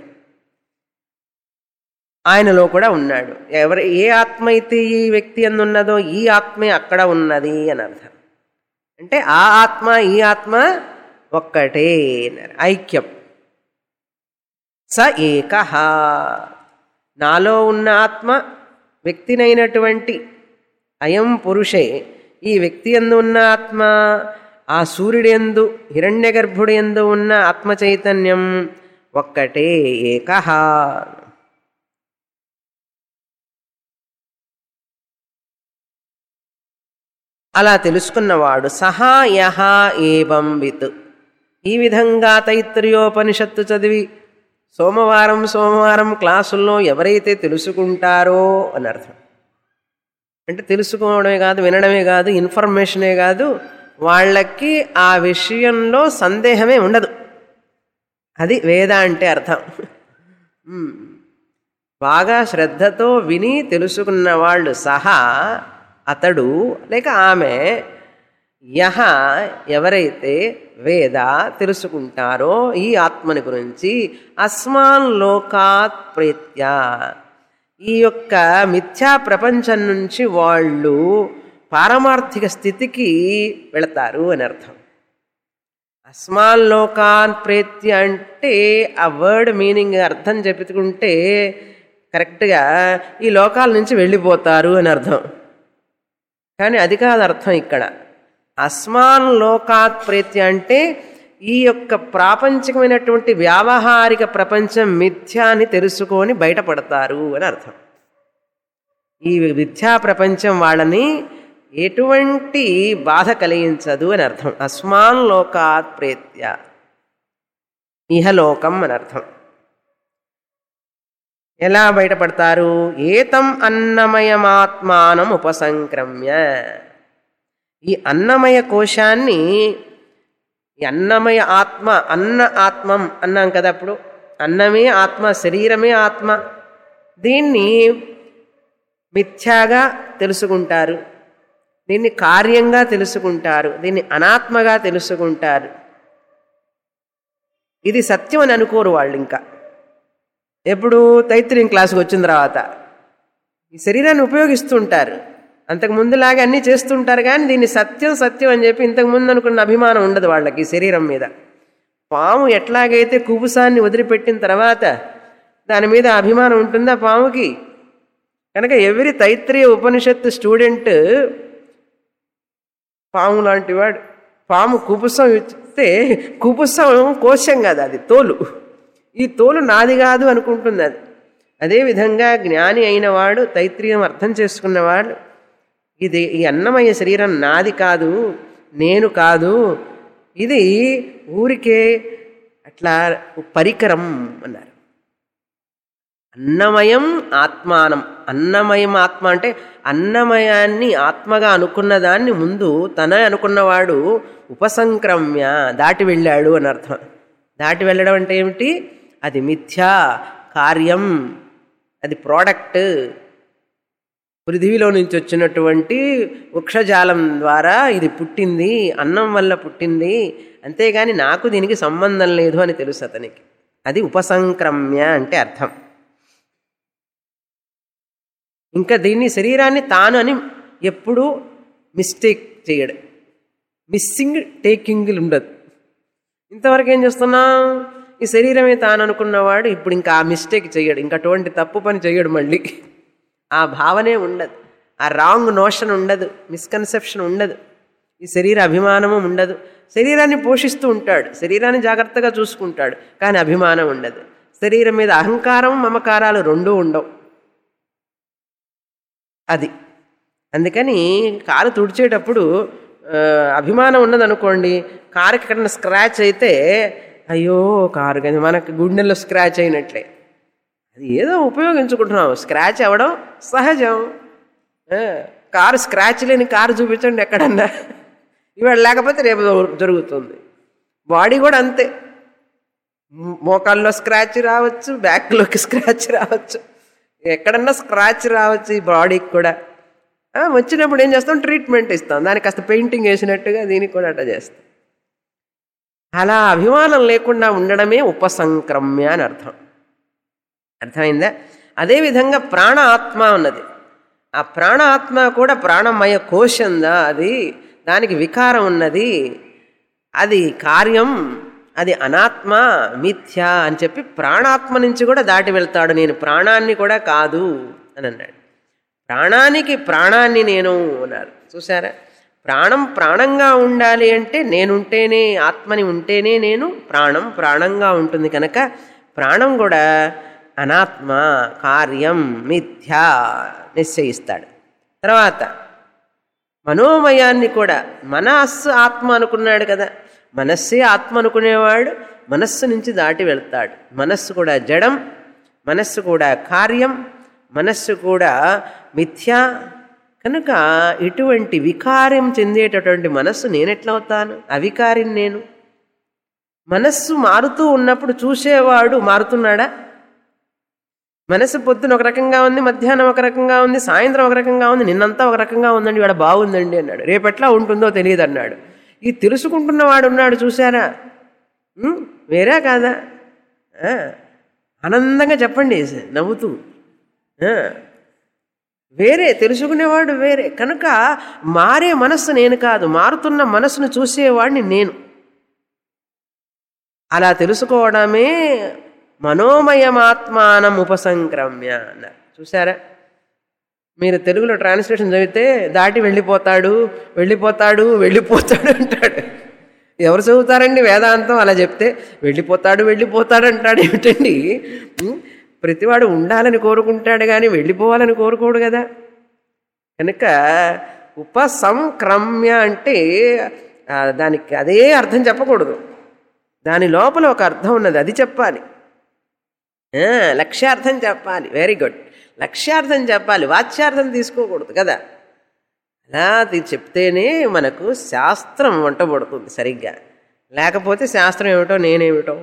ఆయనలో కూడా ఉన్నాడు. ఎవరు ఏ ఆత్మ అయితే ఈ వ్యక్తి యందు ఉన్నదో ఈ ఆత్మే అక్కడ ఉన్నది అని అర్థం. అంటే ఆ ఆత్మ ఈ ఆత్మ ఒక్కటే, ఐక్యం. స ఏకః నాలో ఉన్న ఆత్మ వ్యక్తినైనటువంటి అయం పురుషే, ఈ వ్యక్తి యందు ఉన్న ఆత్మ ఆ సూర్యుడి యందు హిరణ్య గర్భుడి యందు ఉన్న ఆత్మ చైతన్యం ఒక్కటే, ఏకః. అలా తెలుసుకున్నవాడు సహా యహ ఏవం విత్. ఈ విధంగా తైత్రయోపనిషత్తు చదివి సోమవారం సోమవారం క్లాసుల్లో ఎవరైతే తెలుసుకుంటారో అని అర్థం. అంటే తెలుసుకోవడమే కాదు, వినడమే కాదు, ఇన్ఫర్మేషనే కాదు, వాళ్ళకి ఆ విషయంలో సందేహమే ఉండదు. అది వేద అంటే అర్థం. బాగా శ్రద్ధతో విని తెలుసుకున్న వాళ్ళు సహా అతడు లేక ఆమె, యహ ఎవరైతే వేద తెలుసుకుంటారో ఈ ఆత్మని గురించి, అస్మాన్ లోకాత్ ప్రేత్య ఈ యొక్క మిథ్యా ప్రపంచం నుంచి వాళ్ళు పారమార్థిక స్థితికి వెళతారు అని అర్థం. అస్మాన్ లోకాన్ ప్రేత్య అంటే ఆ వర్డ్ మీనింగ్ అర్థం చెప్పుకుంటే కరెక్ట్గా ఈ లోకాల నుంచి వెళ్ళిపోతారు అని అర్థం. కానీ అది కాదు అర్థం ఇక్కడ. అస్మాన్ లోకాత్ ప్రేత్య అంటే ఈ యొక్క ప్రాపంచికమైనటువంటి వ్యావహారిక ప్రపంచం మిథ్యా అని తెలుసుకొని బయటపడతారు అని అర్థం. ఈ మిథ్యా ప్రపంచం వాళ్ళని ఎటువంటి బాధ కలిగించదు అని అర్థం. అస్మాన్ లోకాత్ ప్రేత్య ఇహలోకం అని అర్థం. ఎలా బయటపడతారు? ఏతం అన్నమయమాత్మానం ఉపసంక్రమ్య. ఈ అన్నమయ కోశాన్ని, ఈ అన్నమయ ఆత్మ, అన్న ఆత్మం అన్నాం కదా అప్పుడు, అన్నమే ఆత్మ, శరీరమే ఆత్మ. దీన్ని మిథ్యాగా తెలుసుకుంటారు, దీన్ని కార్యంగా తెలుసుకుంటారు, దీన్ని అనాత్మగా తెలుసుకుంటారు. ఇది సత్యం అని అనుకోరు వాళ్ళు. ఇంకా ఎప్పుడు తైత్రీయం క్లాసుకు వచ్చిన తర్వాత ఈ శరీరాన్ని ఉపయోగిస్తుంటారు, అంతకు ముందులాగా అన్నీ చేస్తుంటారు, కానీ దీన్ని సత్యం సత్యం అని చెప్పి ఇంతకు ముందు అనుకున్న అభిమానం ఉండదు వాళ్ళకి శరీరం మీద. పాము ఎట్లాగైతే కుబుసాన్ని వదిలిపెట్టిన తర్వాత దాని మీద అభిమానం ఉంటుందా పాముకి? కనుక ఎవరి తైత్రీయ ఉపనిషత్తు స్టూడెంట్ పాము లాంటి వాడు. పాము కుబుసం ఇస్తే కుబుసం కోశం కాదు, అది తోలు. ఈ తోలు నాది కాదు అనుకుంటుంది అది. అదేవిధంగా జ్ఞాని అయినవాడు, తైత్రీయం అర్థం చేసుకున్నవాడు, ఇది ఈ అన్నమయ శరీరం నాది కాదు, నేను కాదు, ఇది ఊరికే అట్లా పరికరం అన్నారు. అన్నమయం ఆత్మానం. అన్నమయం ఆత్మ అంటే అన్నమయాన్ని ఆత్మగా అనుకున్న దాన్ని ముందు తన అనుకున్నవాడు ఉపసంక్రమ్య దాటి వెళ్ళాడు అని అర్థం. దాటి వెళ్ళడం అంటే ఏమిటి? అది మిథ్యా కార్యం, అది ప్రోడక్ట్, పృథివీలో నుంచి వచ్చినటువంటి వృక్షజాలం ద్వారా ఇది పుట్టింది, అన్నం వల్ల పుట్టింది, అంతేగాని నాకు దీనికి సంబంధం లేదు అని తెలుసు అతనికి. అది ఉపసంక్రమ్య అంటే అర్థం. ఇంకా దీన్ని శరీరాన్ని తాను అని ఎప్పుడూ మిస్టేక్ చేయడు, మిస్సింగ్ టేకింగ్లు ఉండదు. ఇంతవరకు ఏం చేస్తున్నాం? ఈ శరీరమే తాను అనుకున్నవాడు ఇప్పుడు ఇంకా ఆ మిస్టేక్ చేయడు, ఇంకా అటువంటి తప్పు పని చేయడు. మళ్ళీ ఆ భావనే ఉండదు, ఆ రాంగ్ నోషన్ ఉండదు, మిస్కన్సెప్షన్ ఉండదు, ఈ శరీర అభిమానము ఉండదు. శరీరాన్ని పోషిస్తూ ఉంటాడు, శరీరాన్ని జాగ్రత్తగా చూసుకుంటాడు, కానీ అభిమానం ఉండదు. శరీరం మీద అహంకారం మమకారాలు రెండూ ఉండవు. అది అందుకని కాలు తుడిచేటప్పుడు అభిమానం ఉన్నదనుకోండి, కారుకి ఎక్కడన్నా స్క్రాచ్ అయితే అయ్యో కారు కానీ మనకి గుండెల్లో స్క్రాచ్ అయినట్లే. అది ఏదో ఉపయోగించుకుంటున్నాం, స్క్రాచ్ అవ్వడం సహజం. కారు స్క్రాచ్ లేని కారు చూపించండి ఎక్కడన్నా, ఇవాళ లేకపోతే రేపు జరుగుతుంది. బాడీ కూడా అంతే, మోకాల్లో స్క్రాచ్ రావచ్చు, బ్యాక్లోకి స్క్రాచ్ రావచ్చు, ఎక్కడన్నా స్క్రాచ్ రావచ్చు ఈ బాడీకి కూడా. వచ్చినప్పుడు ఏం చేస్తాం, ట్రీట్మెంట్ ఇస్తాం, దానికి కాస్త పెయింటింగ్ వేసినట్టుగా దీనికి కూడా అట్లా చేస్తాం. అలా అభిమానం లేకుండా ఉండడమే ఉపసంక్రమ్య అని అర్థం. అర్థమైందా? అదేవిధంగా ప్రాణ ఆత్మ ఉన్నది. ఆ ప్రాణ ఆత్మ కూడా ప్రాణమయ కోశందా, అది దానికి వికారం ఉన్నది, అది కార్యం, అది అనాత్మ, మిథ్య అని చెప్పి ప్రాణాత్మ నుంచి కూడా దాటి వెళ్తాడు. నేను ప్రాణాన్ని కూడా కాదు అని అన్నాడు. ప్రాణానికి ప్రాణాన్ని నేను అన్నారు. చూసారా, ప్రాణం ప్రాణంగా ఉండాలి అంటే నేనుంటేనే, ఆత్మని ఉంటేనే నేను ప్రాణం ప్రాణంగా ఉంటుంది. కనుక ప్రాణం కూడా అనాత్మ, కార్యం, మిథ్య నిశ్చయిస్తాడు. తర్వాత మనోమయాన్ని కూడా మనస్సు ఆత్మ అనుకున్నాడు కదా, మనస్సే ఆత్మ అనుకునేవాడు మనస్సు నుంచి దాటి వెళ్తాడు. మనస్సు కూడా జడం, మనస్సు కూడా కార్యం, మనస్సు కూడా మిథ్య. కనుక ఇటువంటి వికారం చెందేటటువంటి మనస్సు నేనెట్లా అవుతాను? అవికారిని నేను. మనస్సు మారుతూ ఉన్నప్పుడు చూసేవాడు మారుతున్నాడా? మనసు పొద్దున ఒక రకంగా ఉంది, మధ్యాహ్నం ఒక రకంగా ఉంది, సాయంత్రం ఒక రకంగా ఉంది, నిన్నంతా ఒక రకంగా ఉందండి, ఇవాళ బాగుందండి అన్నాడు. రేపెట్లా ఉంటుందో తెలియదు అన్నాడు. ఈ తెలుసుకుంటున్నవాడు ఉన్నాడు చూసారా, వేరే కాదా? ఆనందంగా చెప్పండి నవ్వుతూ, వేరే, తెలుసుకునేవాడు వేరే. కనుక మారే మనస్సు నేను కాదు, మారుతున్న మనస్సును చూసేవాడిని నేను. అలా తెలుసుకోవడమే మనోమయమాత్మానం ఉపసంక్రమ్య అన్నారు. చూసారా, మీరు తెలుగులో ట్రాన్స్లేషన్ చదివితే దాటి వెళ్ళిపోతాడు వెళ్ళిపోతాడు వెళ్ళిపోతాడు అంటాడు. ఎవరు చదువుతారండి వేదాంతం? అలా చెప్తే వెళ్ళిపోతాడు వెళ్ళిపోతాడు అంటాడు ఏమిటండి? ప్రతివాడు ఉండాలని కోరుకుంటాడు కానీ వెళ్ళిపోవాలని కోరుకోడు కదా. కనుక ఉపసంక్రమ్య అంటే దానికి అదే అర్థం చెప్పకూడదు, దాని లోపల ఒక అర్థం ఉన్నది, అది చెప్పాలి. లక్ష్యార్థం చెప్పాలి, వెరీ గుడ్, లక్ష్యార్థం చెప్పాలి, వాచ్యార్థం తీసుకోకూడదు కదా. అలా చెప్తేనే మనకు శాస్త్రం వంటబడుతుంది సరిగ్గా, లేకపోతే శాస్త్రం ఏమిటో నేనేమిటో.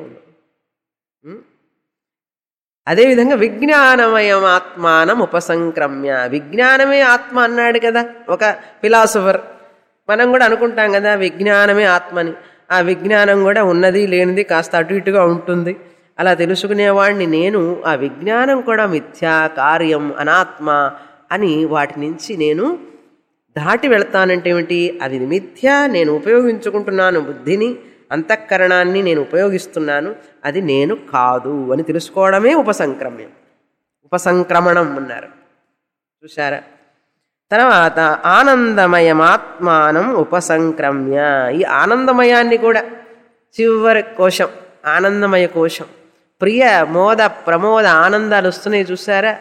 అదేవిధంగా విజ్ఞానమయం ఆత్మానం ఉపసంక్రమ్య, విజ్ఞానమే ఆత్మ అన్నాడు కదా ఒక ఫిలాసఫర్. మనం కూడా అనుకుంటాం కదా విజ్ఞానమే ఆత్మని. ఆ విజ్ఞానం కూడా ఉన్నది లేనిది కాస్త అటు ఇటుగా ఉంటుంది. అలా తెలుసుకునేవాడిని నేను. ఆ విజ్ఞానం కూడా మిథ్యా, కార్యం, అనాత్మ అని వాటి నుంచి నేను దాటి వెళతానంటే ఏమిటి? అది మిథ్య, నేను ఉపయోగించుకుంటున్నాను బుద్ధిని, అంతఃకరణాన్ని నేను ఉపయోగిస్తున్నాను, అది నేను కాదు అని తెలుసుకోవడమే ఉపసంక్రమ్యం, ఉపసంక్రమణం అన్నారు. చూసారా? తర్వాత ఆనందమయమాత్మానం ఉపసంక్రమ్య, ఈ ఆనందమయాన్ని కూడా చివరి కోశం ఆనందమయ కోశం. ప్రియ మోద ప్రమోద ఆనందాలు వస్తున్నాయి చూసారా,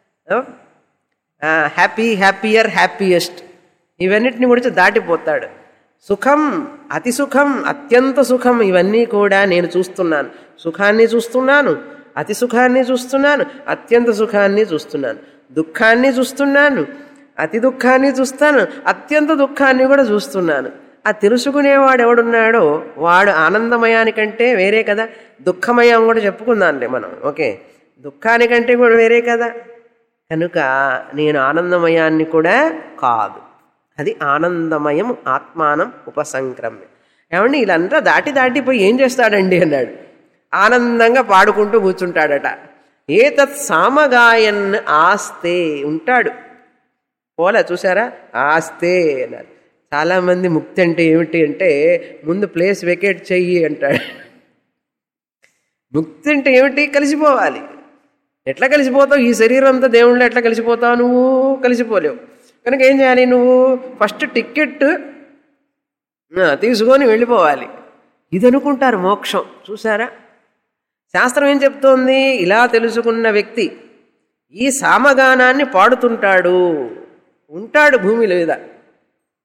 హ్యాపీ, హ్యాపీయర్, హ్యాపీయెస్ట్, ఇవన్నిటిని కూడా దాటిపోతాడు. సుఖం, అతి సుఖం, అత్యంత సుఖం, ఇవన్నీ కూడా నేను చూస్తున్నాను. సుఖాన్ని చూస్తున్నాను, అతి సుఖాన్ని చూస్తున్నాను, అత్యంత సుఖాన్ని చూస్తున్నాను, దుఃఖాన్ని చూస్తున్నాను, అతి దుఃఖాన్ని చూస్తాను, అత్యంత దుఃఖాన్ని కూడా చూస్తున్నాను. ఆ తెలుసుకునేవాడు ఎవడున్నాడో వాడు ఆనందమయానికంటే వేరే కదా. దుఃఖమయం కూడా చెప్పుకుందాంలే మనం, ఓకే, దుఃఖానికంటే కూడా వేరే కదా. కనుక నేను ఆనందమయాన్ని కూడా కాదు, అది ఆనందమయం ఆత్మానం ఉపసంక్రమ్య. ఏమండి వీళ్ళంతా దాటి దాటిపోయి ఏం చేస్తాడండి అన్నాడు. ఆనందంగా పాడుకుంటూ కూర్చుంటాడట. ఏతత్ సామగాయన్ ఆస్తే ఉంటాడు. పోలే చూసారా, ఆస్తే అన్నారు. చాలామంది ముక్తి అంటే ఏమిటి అంటే ముందు ప్లేస్ వెకేట్ చెయ్యి అంటాడు. ముక్తి అంటే ఏమిటి? కలిసిపోవాలి. ఎట్లా కలిసిపోతావు? ఈ శరీరంతో దేవుళ్ళు ఎట్లా కలిసిపోతావు? నువ్వు కలిసిపోలేవు. కనుక ఏం చేయాలి? నువ్వు ఫస్ట్ టికెట్ తీసుకొని వెళ్ళిపోవాలి. ఇది అనుకుంటారు మోక్షం. చూసారా, శాస్త్రం ఏం చెప్తోంది? ఇలా తెలుసుకున్న వ్యక్తి ఈ సామగానాన్ని పాడుతుంటాడు, ఉంటాడు భూమి మీద.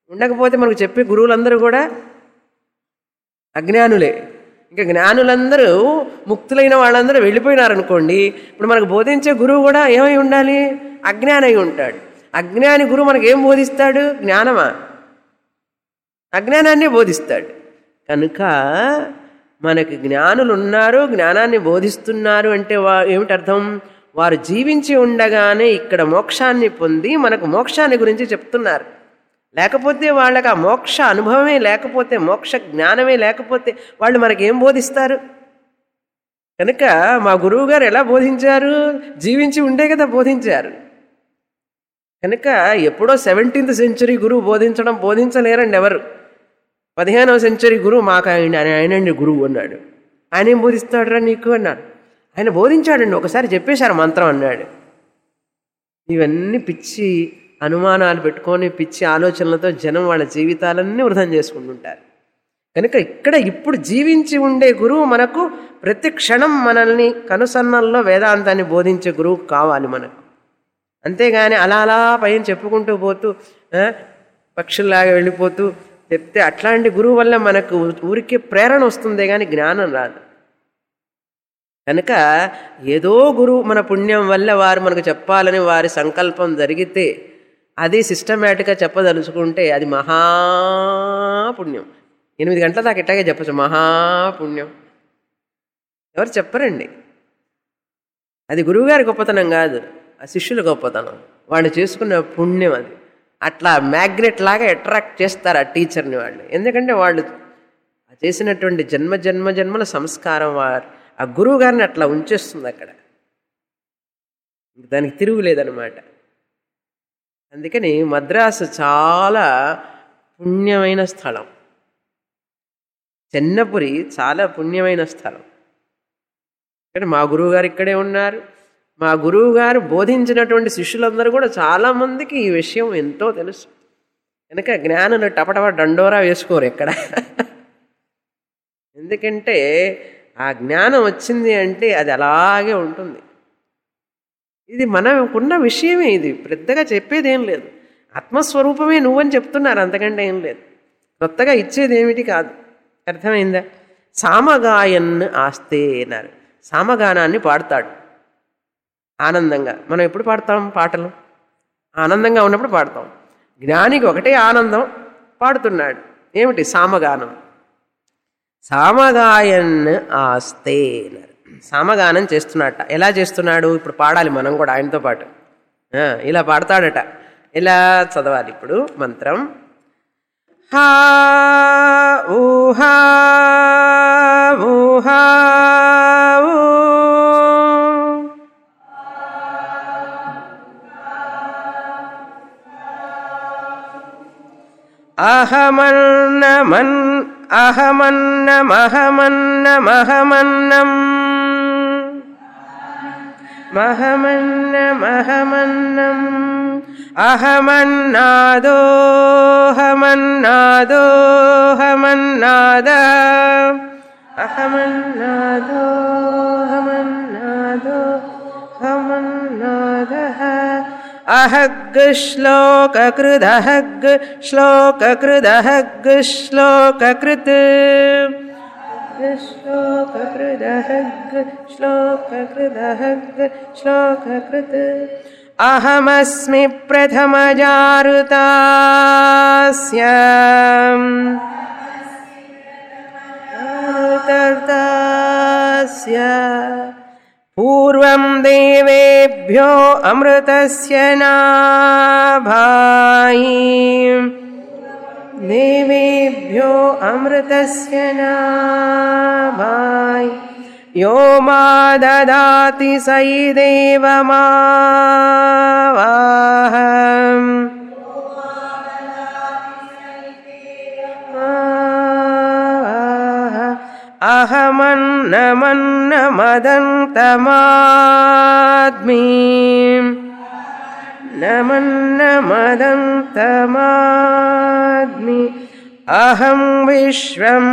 ఉండకపోతే మనకు చెప్పే గురువులందరూ కూడా అజ్ఞానులే. ఇంకా జ్ఞానులందరూ ముక్తులైన వాళ్ళందరూ వెళ్ళిపోయినారనుకోండి, ఇప్పుడు మనకు బోధించే గురువు కూడా ఏమై ఉండాలి? అజ్ఞాని అయి ఉంటాడు. అజ్ఞాని గురువు మనకు ఏం బోధిస్తాడు? జ్ఞానమా? అజ్ఞానాన్ని బోధిస్తాడు. కనుక మనకి జ్ఞానులు ఉన్నారు, జ్ఞానాన్ని బోధిస్తున్నారు అంటే వా ఏమిటి అర్థం? వారు జీవించి ఉండగానే ఇక్కడ మోక్షాన్ని పొంది మనకు మోక్షాన్ని గురించి చెప్తున్నారు. లేకపోతే వాళ్ళకి ఆ మోక్ష అనుభవమే లేకపోతే, మోక్ష జ్ఞానమే లేకపోతే వాళ్ళు మనకేం బోధిస్తారు? కనుక మా గురువు గారు ఎలా బోధించారు? జీవించి ఉండే కదా బోధించారు. కనుక ఎప్పుడో సెవెంటీన్త్ సెంచురీ గురువు బోధించడం బోధించలేరండి ఎవరు. పదిహేనవ సెంచురీ గురువు మాకు ఆయన ఆయనండి గురువు అన్నాడు. ఆయన ఏం బోధిస్తాడురా నీకు అన్నాడు. ఆయన బోధించాడండి, ఒకసారి చెప్పేశారు మంత్రం అన్నాడు. ఇవన్నీ పిచ్చి అనుమానాలు పెట్టుకొని పిచ్చి ఆలోచనలతో జనం వాళ్ళ జీవితాలన్నీ వృధం చేసుకుంటుంటారు. కనుక ఇక్కడ ఇప్పుడు జీవించి ఉండే గురువు మనకు ప్రతి క్షణం మనల్ని కనుసన్నల్లో వేదాంతాన్ని బోధించే గురువు కావాలి మనకు. అంతేగాని అలా అలా పైన చెప్పుకుంటూ పోతూ పక్షుల్లాగా వెళ్ళిపోతూ చెప్తే అట్లాంటి గురువు వల్ల మనకు ఊరికే ప్రేరణ వస్తుందే కానీ జ్ఞానం రాదు. కనుక ఏదో గురువు మన పుణ్యం వల్ల వారు మనకు చెప్పాలని వారి సంకల్పం జరిగితే అది సిస్టమేటిక్గా చెప్పదలుచుకుంటే అది మహాపుణ్యం. ఎనిమిది గంటల దాకా ఇట్లాగే చెప్పచ్చు మహాపుణ్యం. ఎవరు చెప్పరండి. అది గురువుగారి గొప్పతనం కాదు, ఆ శిష్యుల గొప్పతనం. వాళ్ళు చేసుకున్న పుణ్యం అది. అట్లా మ్యాగ్నెట్ లాగా అట్రాక్ట్ చేస్తారు ఆ టీచర్ని వాళ్ళు. ఎందుకంటే వాళ్ళు చేసినటువంటి జన్మ జన్మ జన్మల సంస్కారం వారు ఆ గురువు గారిని అట్లా ఉంచేస్తుంది అక్కడ. దానికి తిరుగులేదన్నమాట. అందుకని మద్రాసు చాలా పుణ్యమైన స్థలం. చెన్నపురి చాలా పుణ్యమైన స్థలం. ఇక్కడ మా గురువు గారు ఇక్కడే ఉన్నారు. మా గురువు గారు బోధించినటువంటి శిష్యులందరూ కూడా చాలామందికి ఈ విషయం ఎంతో తెలుసు. కనుక జ్ఞానులు టపటప డండోరా వేసుకోరు ఎక్కడ. ఎందుకంటే ఆ జ్ఞానం వచ్చింది అంటే అది అలాగే ఉంటుంది. ఇది మనకున్న విషయమే, ఇది పెద్దగా చెప్పేది ఏం లేదు. ఆత్మస్వరూపమే నువ్వని చెప్తున్నారు, అంతకంటే ఏం లేదు. కొత్తగా ఇచ్చేది ఏమిటి కాదు. అర్థమైందా? సామగాయన్ ఆస్తే అన్నారు. సామగానాన్ని పాడతాడు ఆనందంగా. మనం ఎప్పుడు పాడతాం పాటలు? ఆనందంగా ఉన్నప్పుడు పాడతాం. జ్ఞానికి ఒకటే ఆనందం, పాడుతున్నాడు. ఏమిటి? సామగానం. సామగాయన్ ఆస్తే అన్నారు. సామగానం చేస్తున్నట్ట. ఎలా చేస్తున్నాడు? ఇప్పుడు పాడాలి మనం కూడా ఆయనతో పాటు. ఇలా పాడతాడట. ఎలా చదవాలి ఇప్పుడు మంత్రం? హా ఊహా ఊహా అహమన్నమన్ అహమన్నమహమన్నమహమన్నం మహమన్నమహమన్నం అహమన్నాదోహమన్నాదోహమన్నాద అహమన్నాదోహమన్నాదోహమన్నాదః అహగ్ శ్లోకకృదహగ్ శ్లోకకృదహగ్ శ్లోకకృత్ శ్లోకకృదహగ్ శ్లోకకృదహగ్ శ్లోకకృత్ అహమస్మి ప్రథమజారుతాస్య పూర్వం దేవేభ్యో అమృతస్య నాభాయి దేవేభ్యో అమృతస్య నాభాయి యో మా దదాతి సయి దేవమావాహం అహమన్నమన్నమదంతమాద్మీ నమన్నమదంతమాద్మి అహం విశ్వం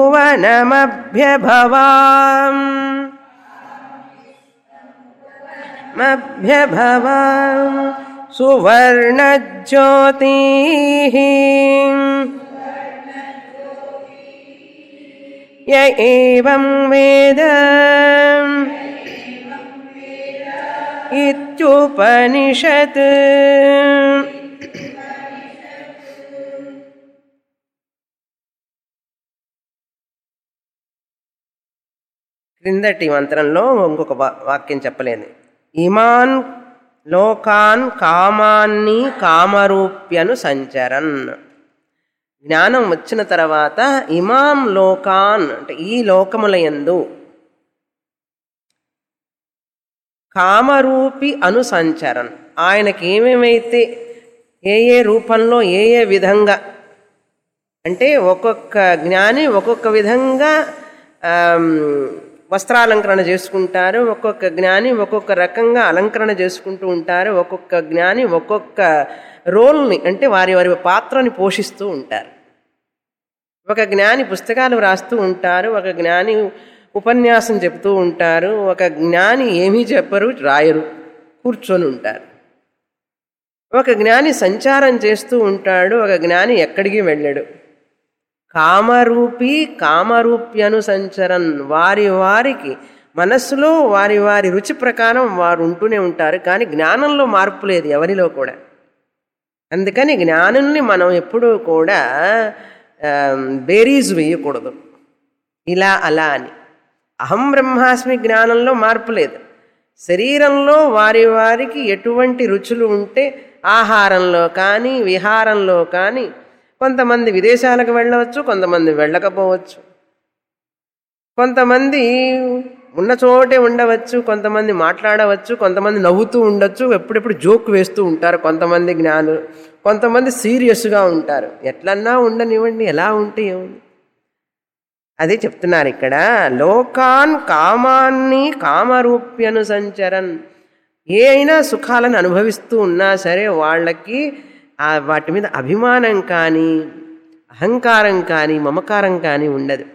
భువనమభ్యభవాం మభ్యభవాం సువర్ణజ్యోతిః య ఏవం వేద ఇత్యుపనిషత్. క్రిందటి మంత్రంలో ఇంకొక వాక్యం చెప్పలేదు. ఇమాన్ లోకాన్ కామాన్ని కామరూప్యను సంచరన్. జ్ఞానం వచ్చిన తర్వాత ఇమాం లోకాన్ అంటే ఈ లోకములయందు కామరూపి అనుసంచరన్, ఆయనకి ఏమేమైతే ఏ ఏ రూపంలో ఏ ఏ విధంగా అంటే ఒక్కొక్క జ్ఞాని ఒక్కొక్క విధంగా వస్త్రాలంకరణ చేసుకుంటారు, ఒక్కొక్క జ్ఞాని ఒక్కొక్క రకంగా అలంకరణ చేసుకుంటూ ఉంటారు, ఒక్కొక్క జ్ఞాని ఒక్కొక్క రోల్ని అంటే వారి వారి పాత్రని పోషిస్తూ ఉంటారు. ఒక జ్ఞాని పుస్తకాలు వ్రాస్తూ ఉంటారు, ఒక జ్ఞాని ఉపన్యాసం చెప్తూ ఉంటారు, ఒక జ్ఞాని ఏమీ చెప్పరు, రాయరు, కూర్చొని ఉంటారు. ఒక జ్ఞాని సంచారం చేస్తూ ఉంటాడు, ఒక జ్ఞాని ఎక్కడికి వెళ్ళాడు. కామరూపి కామరూప్యను సంచరన్, వారి వారికి మనస్సులో వారి వారి రుచి ప్రకారం వారు ఉంటూనే ఉంటారు, కానీ జ్ఞానంలో మార్పు లేదు ఎవరిలో కూడా. అందుకని జ్ఞానుల్ని మనం ఎప్పుడూ కూడా బేరీజ్ వేయకూడదు ఇలా అలా అని. అహం బ్రహ్మాస్మి జ్ఞానంలో మార్పు లేదు. శరీరంలో వారి వారికి ఎటువంటి రుచులు ఉంటే ఆహారంలో కానీ విహారంలో కానీ, కొంతమంది విదేశాలకు వెళ్ళవచ్చు, కొంతమంది వెళ్ళకపోవచ్చు, కొంతమంది ఉన్న చోటే ఉండవచ్చు, కొంతమంది మాట్లాడవచ్చు, కొంతమంది నవ్వుతూ ఉండొచ్చు, ఎప్పుడెప్పుడు జోక్ వేస్తూ ఉంటారు కొంతమంది జ్ఞానులు, కొంతమంది సీరియస్గా ఉంటారు. ఎట్లన్నా ఉండనివ్వండి, ఎలా ఉంటే ఏముంది. అదే చెప్తున్నారు ఇక్కడ. లోకాన్ కామాన్ని కామరూప్యను సంచరన్, ఏ అయినా సుఖాలను అనుభవిస్తూ ఉన్నా సరే వాళ్ళకి వాటి మీద అభిమానం కానీ అహంకారం కానీ మమకారం కానీ ఉండదు.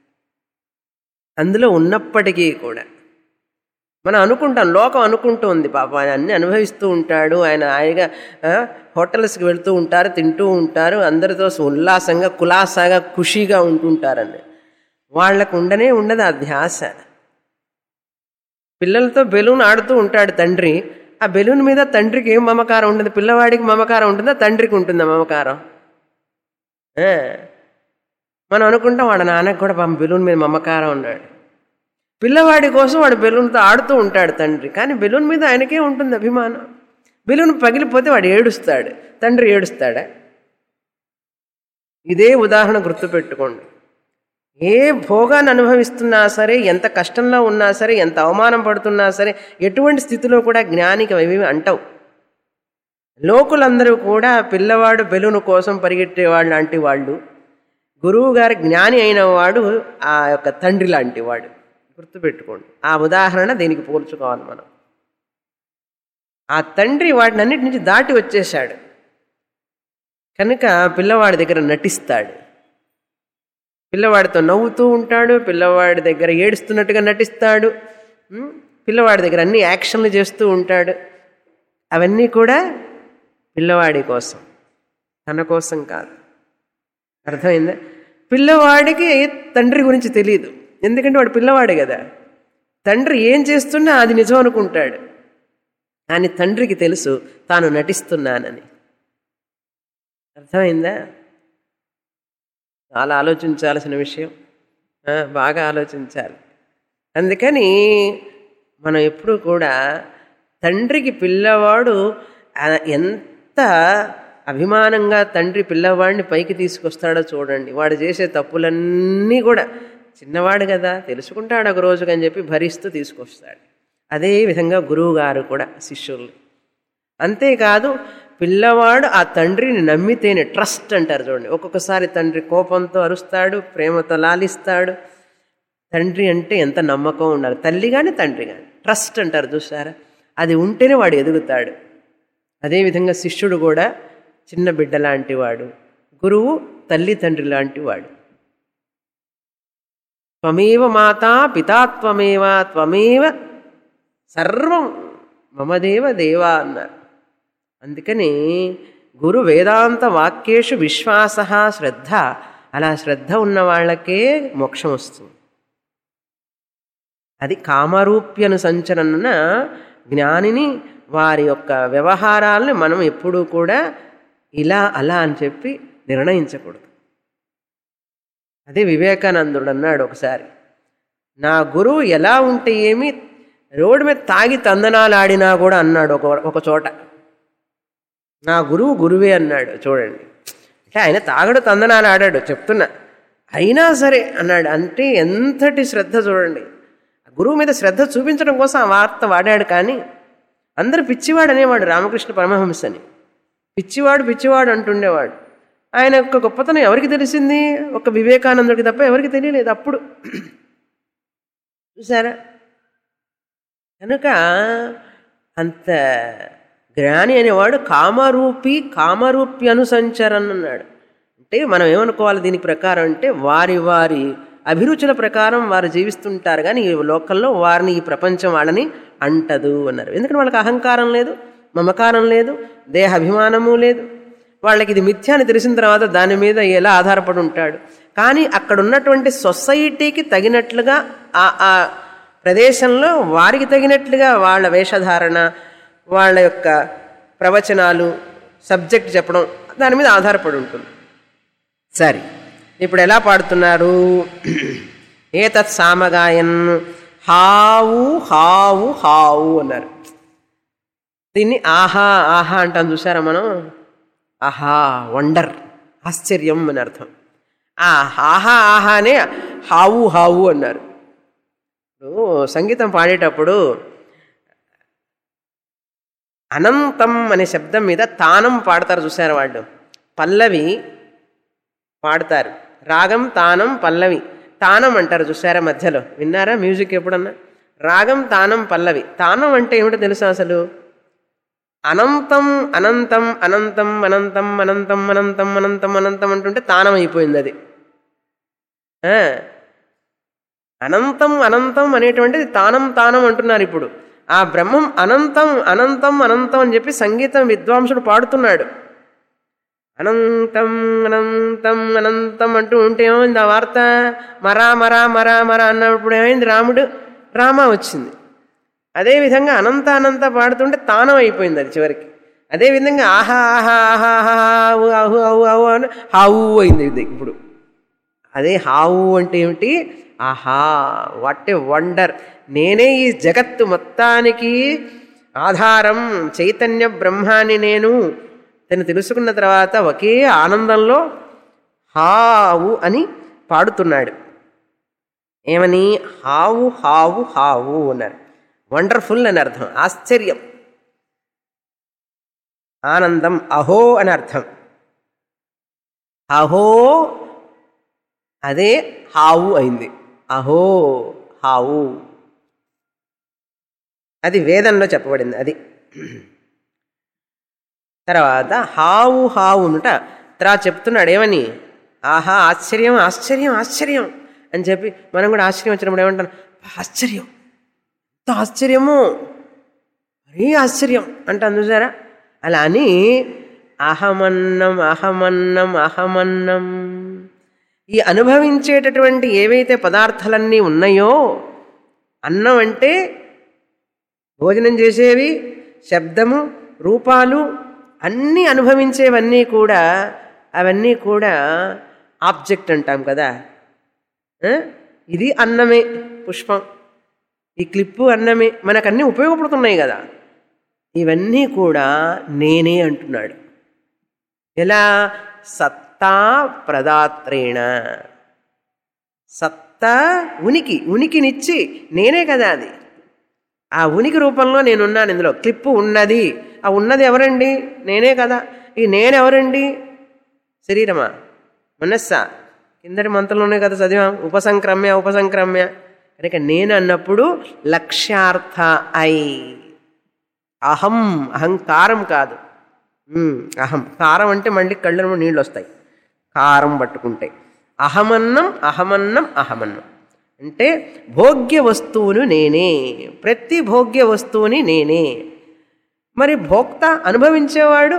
అందులో ఉన్నప్పటికీ కూడా మనం అనుకుంటాం, లోకం అనుకుంటూ ఉంది పాప ఆయన అన్నీ అనుభవిస్తూ ఉంటాడు, ఆయన హాయిగా హోటల్స్కి వెళ్తూ ఉంటారు, తింటూ ఉంటారు, అందరితో ఉల్లాసంగా కులాసాగా ఖుషీగా ఉంటుంటారని. వాళ్లకు ఉండనే ఉండదు ఆ ధ్యాస. పిల్లలతో బెలూన్ ఆడుతూ ఉంటాడు తండ్రి, ఆ బెలూన్ మీద తండ్రికి ఏం మమకారం ఉండదు, పిల్లవాడికి మమకారం ఉంటుందా, తండ్రికి ఉంటుందా మమకారం? మనం అనుకుంటాం వాడు నాన్నకు కూడా పాపం బెలూన్ మీద మమకారం ఉన్నాడు. పిల్లవాడి కోసం వాడు బెలూన్తో ఆడుతూ ఉంటాడు తండ్రి, కానీ బెలూన్ మీద ఆయనకే ఉంటుంది అభిమానం. బెలూన్ పగిలిపోతే వాడు ఏడుస్తాడు, తండ్రి ఏడుస్తాడా? ఇదే ఉదాహరణ గుర్తుపెట్టుకోండి. ఏ భోగాన్ని అనుభవిస్తున్నా సరే, ఎంత కష్టంలో ఉన్నా సరే, ఎంత అవమానం పడుతున్నా సరే, ఎటువంటి స్థితిలో కూడా జ్ఞానికి అవి అంటవు. లోకులందరూ కూడా పిల్లవాడు బెలూను కోసం పరిగెట్టేవాళ్ళు లాంటి వాళ్ళు, గురువు గారి జ్ఞాని అయిన వాడు ఆ యొక్క తండ్రి లాంటి వాడు. గుర్తుపెట్టుకోండి, ఆ ఉదాహరణ దీనికి పోల్చుకోవాలి మనం. ఆ తండ్రి వాటిని అన్నిటి నుంచి దాటి వచ్చేశాడు కనుక పిల్లవాడి దగ్గర నటిస్తాడు, పిల్లవాడితో నవ్వుతూ ఉంటాడు, పిల్లవాడి దగ్గర ఏడుస్తున్నట్టుగా నటిస్తాడు, పిల్లవాడి దగ్గర అన్ని యాక్షన్లు చేస్తూ ఉంటాడు. అవన్నీ కూడా పిల్లవాడి కోసం, తన కోసం కాదు. అర్థమైందా? పిల్లవాడికి తండ్రి గురించి తెలియదు, ఎందుకంటే వాడు పిల్లవాడు కదా. తండ్రి ఏం చేస్తున్నా అది నిజం అనుకుంటాడు, కానీ తండ్రికి తెలుసు తాను నటిస్తున్నానని. అర్థమైందా? చాలా ఆలోచించాల్సిన విషయం, బాగా ఆలోచించాలి. అందుకని మనం ఎప్పుడూ కూడా తండ్రికి పిల్లవాడు ఎంత అభిమానంగా తండ్రి పిల్లవాడిని పైకి తీసుకొస్తాడో చూడండి. వాడు చేసే తప్పులన్నీ కూడా చిన్నవాడు కదా తెలుసుకుంటాడు ఒక రోజుకి అని చెప్పి భరిస్తూ తీసుకొస్తాడు. అదేవిధంగా గురువు గారు కూడా శిష్యులు. అంతేకాదు పిల్లవాడు ఆ తండ్రిని నమ్మితేనే, ట్రస్ట్ అంటారు చూడండి. ఒక్కొక్కసారి తండ్రి కోపంతో అరుస్తాడు, ప్రేమతో లాలిస్తాడు. తండ్రి అంటే ఎంత నమ్మకం ఉండాలి, తల్లి కానీ తండ్రి కానీ. ట్రస్ట్ అంటారు చూసారా, అది ఉంటేనే వాడు ఎదుగుతాడు. అదేవిధంగా శిష్యుడు కూడా చిన్న బిడ్డ లాంటి వాడు, గురువు తల్లి తండ్రి లాంటి వాడు. త్వమేవ మాతా పితా త్వమేవ త్వమేవ సర్వం మమదేవ దేవా అన్నారు. అందుకని గురు వేదాంత వాక్యేషు విశ్వాస శ్రద్ధ, అలా శ్రద్ధ ఉన్న వాళ్ళకే మోక్షం వస్తుంది. అది కామరూప్యను సంచలన జ్ఞానిని వారి యొక్క వ్యవహారాలను మనం ఎప్పుడూ కూడా ఇలా అలా అని చెప్పి నిర్ణయించకూడదు. అదే వివేకానందుడు అన్నాడు ఒకసారి, నా గురువు ఎలా ఉంటే ఏమి, రోడ్డు మీద తాగి తందనాలు ఆడినా కూడా అన్నాడు ఒక ఒక చోట, నా గురువు గురువే అన్నాడు. చూడండి, అంటే ఆయన తాగడు తందనాలు ఆడాడు చెప్తున్నా, అయినా సరే అన్నాడు. అంటే ఎంతటి శ్రద్ధ చూడండి, గురువు మీద శ్రద్ధ చూపించడం కోసం ఆ వార్త వాడాడు. కానీ అందరూ పిచ్చివాడు అనేవాడు రామకృష్ణ పరమహంసని, పిచ్చివాడు పిచ్చివాడు అంటుండేవాడు. ఆయన యొక్క గొప్పతనం ఎవరికి తెలిసింది? ఒక వివేకానందుడికి తప్ప ఎవరికి తెలియలేదు అప్పుడు. చూసారా? కనుక అంత జ్ఞాని అనేవాడు కామరూపి కామరూపి అనుసంచరన్ అన్నాడు. అంటే మనం ఏమనుకోవాలి దీని ప్రకారం అంటే, వారి వారి అభిరుచుల ప్రకారం వారు జీవిస్తుంటారు, కానీ ఈ లోకంలో వారిని ఈ ప్రపంచం వాళ్ళని అంటదు అన్నారు. ఎందుకంటే వాళ్ళకి అహంకారం లేదు, మమకారం లేదు, దేహ అభిమానము లేదు. వాళ్ళకి ఇది మిథ్య అని తెలిసిన తర్వాత దాని మీద ఎలా ఆధారపడి ఉంటాడు. కానీ అక్కడ ఉన్నటువంటి సొసైటీకి తగినట్లుగా ఆ ప్రదేశంలో వారికి తగినట్లుగా వాళ్ళ వేషధారణ, వాళ్ళ యొక్క ప్రవచనాలు, సబ్జెక్ట్ చెప్పడం దాని మీద ఆధారపడి ఉంటుంది. సరే, ఇప్పుడు ఎలా పాడుతున్నారు? ఏతత్ సామగాయన్ హావు హావు హావు అన్నారు. దీన్ని ఆహా ఆహా అంటాం చూసారా మనం, ఆహా వండర్, ఆశ్చర్యం అని అర్థం. ఆ ఆహా ఆహానే హావు హావు అన్నారు. ఇప్పుడు సంగీతం పాడేటప్పుడు అనంతం అనే శబ్దం మీద తానం పాడతారు చూసారు వాళ్ళు, పల్లవి పాడతారు, రాగం తానం పల్లవి, తానం అంటారు చూసారా మధ్యలో, విన్నారా మ్యూజిక్ ఎప్పుడన్నా? రాగం తానం పల్లవి. తానం అంటే ఏమిటో తెలుసా అసలు? అనంతం అనంతం అనంతం అనంతం అనంతం అనంతం అనంతం అనంతం అంటుంటే తానం అయిపోయింది అది. అనంతం అనంతం అనేటువంటిది తానం తానం అంటున్నారు ఇప్పుడు. ఆ బ్రహ్మం అనంతం అనంతం అనంతం అని చెప్పి సంగీతం విద్వాంసుడు పాడుతున్నాడు. అనంతం అనంతం అనంతం అంటూ ఉంటే ఏమైంది ఆ వార్త? మరా మరా మరా మరా అన్నప్పుడు ఏమైంది? రాముడు రామ వచ్చింది. అదేవిధంగా అనంత అనంత పాడుతుంటే తానం అయిపోయింది అది చివరికి. అదేవిధంగా ఆహా ఆహా ఆహా ఆహు ఆహు ఆహు ఆహు అని హావు అయింది ఇది ఇప్పుడు. అదే హావు అంటే ఏమిటి? ఆహా, వాట్ ఏ వండర్! నేనే ఈ జగత్తు మొత్తానికి ఆధారం, చైతన్య బ్రహ్మాన్ని నేను తను తెలుసుకున్న తర్వాత ఒకే ఆనందంలో హావు అని పాడుతున్నాడు. ఏమని? హావు హావు హావు అన్నారు. వండర్ఫుల్ అని అర్థం, ఆశ్చర్యం, ఆనందం, అహో అని అర్థం. అహో అదే హావు అయింది, అహో హావు. అది వేదంలో చెప్పబడింది. అది తర్వాత హావు హావునుట తర్వాత చెప్తున్నాడు ఏమని? ఆహా ఆశ్చర్యం ఆశ్చర్యం ఆశ్చర్యం అని చెప్పి మనం కూడా ఆశ్చర్యం వచ్చినప్పుడు ఏమంటాం? ఆశ్చర్యం, ఎంత ఆశ్చర్యము, మరీ ఆశ్చర్యం అంటాం చూసారా? అలా అని అహమన్నం అహమన్నం అహమన్నం, ఈ అనుభవించేటటువంటి ఏవైతే పదార్థాలన్నీ ఉన్నాయో, అన్నం అంటే భోజనం చేసేవి, శబ్దము, రూపాలు అన్నీ అనుభవించేవన్నీ కూడా, అవన్నీ కూడా ఆబ్జెక్ట్ అంటాం కదా. ఇది అన్నమే, పుష్పం, ఈ క్లిప్పు అన్నమే, మనకు అన్నీ ఉపయోగపడుతున్నాయి కదా. ఇవన్నీ కూడా నేనే అంటున్నాడు. ఎలా? సత్తా ప్రదాత్రేణ, సత్తా ఉనికి, ఉనికినిచ్చి నేనే కదా అది. ఆ ఉనికి రూపంలో నేనున్నాను ఇందులో. క్లిప్పు ఉన్నది, ఆ ఉన్నది ఎవరండి? నేనే కదా. ఈ నేనెవరండి? శరీరమా, మనస్సా? కిందటి మంత్రంలోనే కదా చదివాం, ఉపసంక్రమ్య ఉపసంక్రమ్య. కనుక నేను అన్నప్పుడు లక్ష్యార్థ ఐ, అహం, అహంకారం కాదు. అహం, కారం అంటే మళ్ళీ కళ్ళలో నీళ్ళు వస్తాయి కారం పట్టుకుంటే. అహమన్నం అహమన్నం అహమన్నం అంటే భోగ్య వస్తువును నేనే, ప్రతి భోగ్య వస్తువుని నేనే. మరి భోక్త అనుభవించేవాడు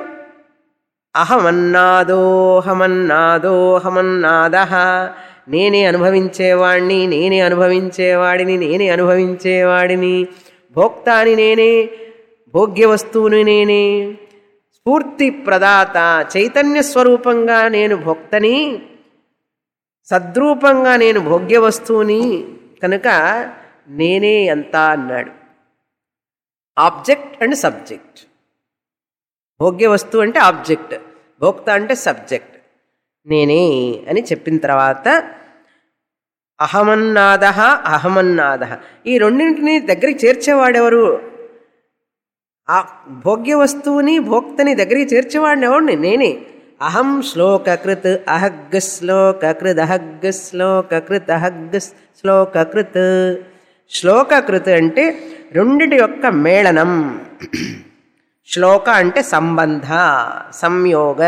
అహమన్నాదోహమన్నాదోహమన్నాద, నేనే అనుభవించేవాడిని, నేనే అనుభవించేవాడిని, నేనే అనుభవించేవాడిని, భోక్తాని నేనే, భోగ్య వస్తువుని నేనే, స్ఫూర్తి ప్రదాత చైతన్య స్వరూపంగా నేను భోక్తని, సద్రూపంగా నేను భోగ్య వస్తువుని, కనుక నేనే అంతా అన్నాడు. Object and subject. భోగ్య వస్తువు అంటే ఆబ్జెక్ట్, భోక్త అంటే సబ్జెక్ట్. నేనే అని చెప్పిన తర్వాత అహమన్నాద అహమన్నాద, ఈ రెండింటిని దగ్గరికి చేర్చేవాడెవరు? ఆ భోగ్య వస్తువుని భోక్తని దగ్గరికి చేర్చేవాడిని ఎవడిని? నేనే. అహం శ్లోకకృత్ అహగ్ శ్లోకకృత్ అహగ్ శ్లోకకృత్ అహగ్ శ్లోకకృత్. శ్లోకకృత్ అంటే రెండిటి యొక్క మేళనం. శ్లోక అంటే సంబంధ, సంయోగ,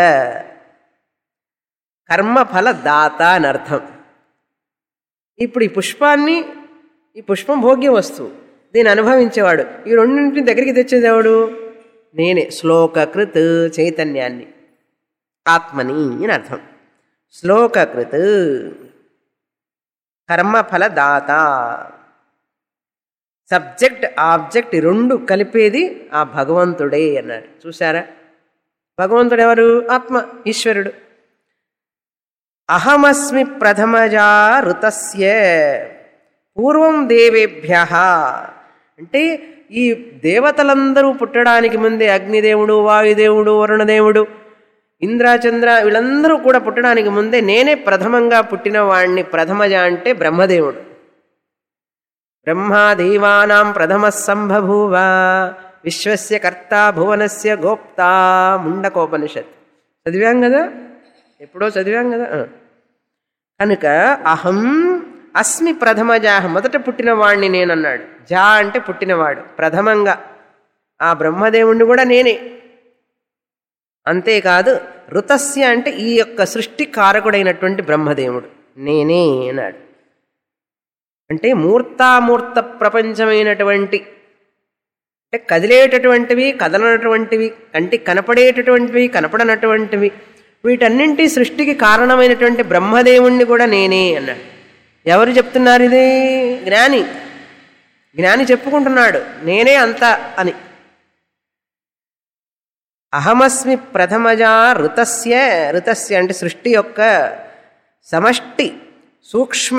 కర్మఫల దాత అని అర్థం. ఇప్పుడు ఈ పుష్పాన్ని, ఈ పుష్పం భోగ్య వస్తువు, దీన్ని అనుభవించేవాడు. ఈ రెండింటిని దగ్గరికి తెచ్చేదేవాడు? నేనే. శ్లోకకృత్ చైతన్యాన్ని, ఆత్మని అని అర్థం. శ్లోకకృత్ కర్మఫల దాత. సబ్జెక్ట్ ఆబ్జెక్ట్ రెండు కలిపేది ఆ భగవంతుడే అన్నాడు. చూసారా? భగవంతుడు ఎవరు? ఆత్మ, ఈశ్వరుడు. అహమస్మి ప్రథమజా ఋతస్య పూర్వం దేవేభ్య, అంటే ఈ దేవతలందరూ పుట్టడానికి ముందే అగ్నిదేవుడు, వాయుదేవుడు, వరుణదేవుడు, ఇంద్రచంద్ర వీళ్ళందరూ కూడా పుట్టడానికి ముందే నేనే ప్రథమంగా పుట్టిన వాణ్ణి. ప్రథమజ అంటే బ్రహ్మదేవుడు. బ్రహ్మాదేవానాం ప్రథమ సంబభూవ విశ్వస్య కర్త భువనస్య గోప్త. ముండకోపనిషత్ చదివాం కదా, ఎప్పుడో చదివాం కదా. కనుక అహం అస్మి ప్రథమజా, మొదట పుట్టినవాణ్ణి నేనన్నాడు. జా అంటే పుట్టినవాడు, ప్రథమంగా ఆ బ్రహ్మదేవుణ్ణి కూడా నేనే. అంతేకాదు ఋతస్య అంటే ఈ యొక్క సృష్టి కారకుడైనటువంటి బ్రహ్మదేవుడు నేనే అన్నాడు. అంటే మూర్తామూర్త ప్రపంచమైనటువంటి, అంటే కదిలేటటువంటివి, కదలనటువంటివి, కంటికి కనపడేటటువంటివి, కనపడనటువంటివి, వీటన్నింటి సృష్టికి కారణమైనటువంటి బ్రహ్మదేవుణ్ణి కూడా నేనే అన్నాడు. ఎవరు చెప్తున్నారు ఇది? జ్ఞాని. జ్ఞాని చెప్పుకుంటున్నాడు నేనే అంతా అని. అహమస్మి ప్రథమజా ఋతస్య, ఋతస్య అంటే సృష్టి యొక్క సమష్టి సూక్ష్మ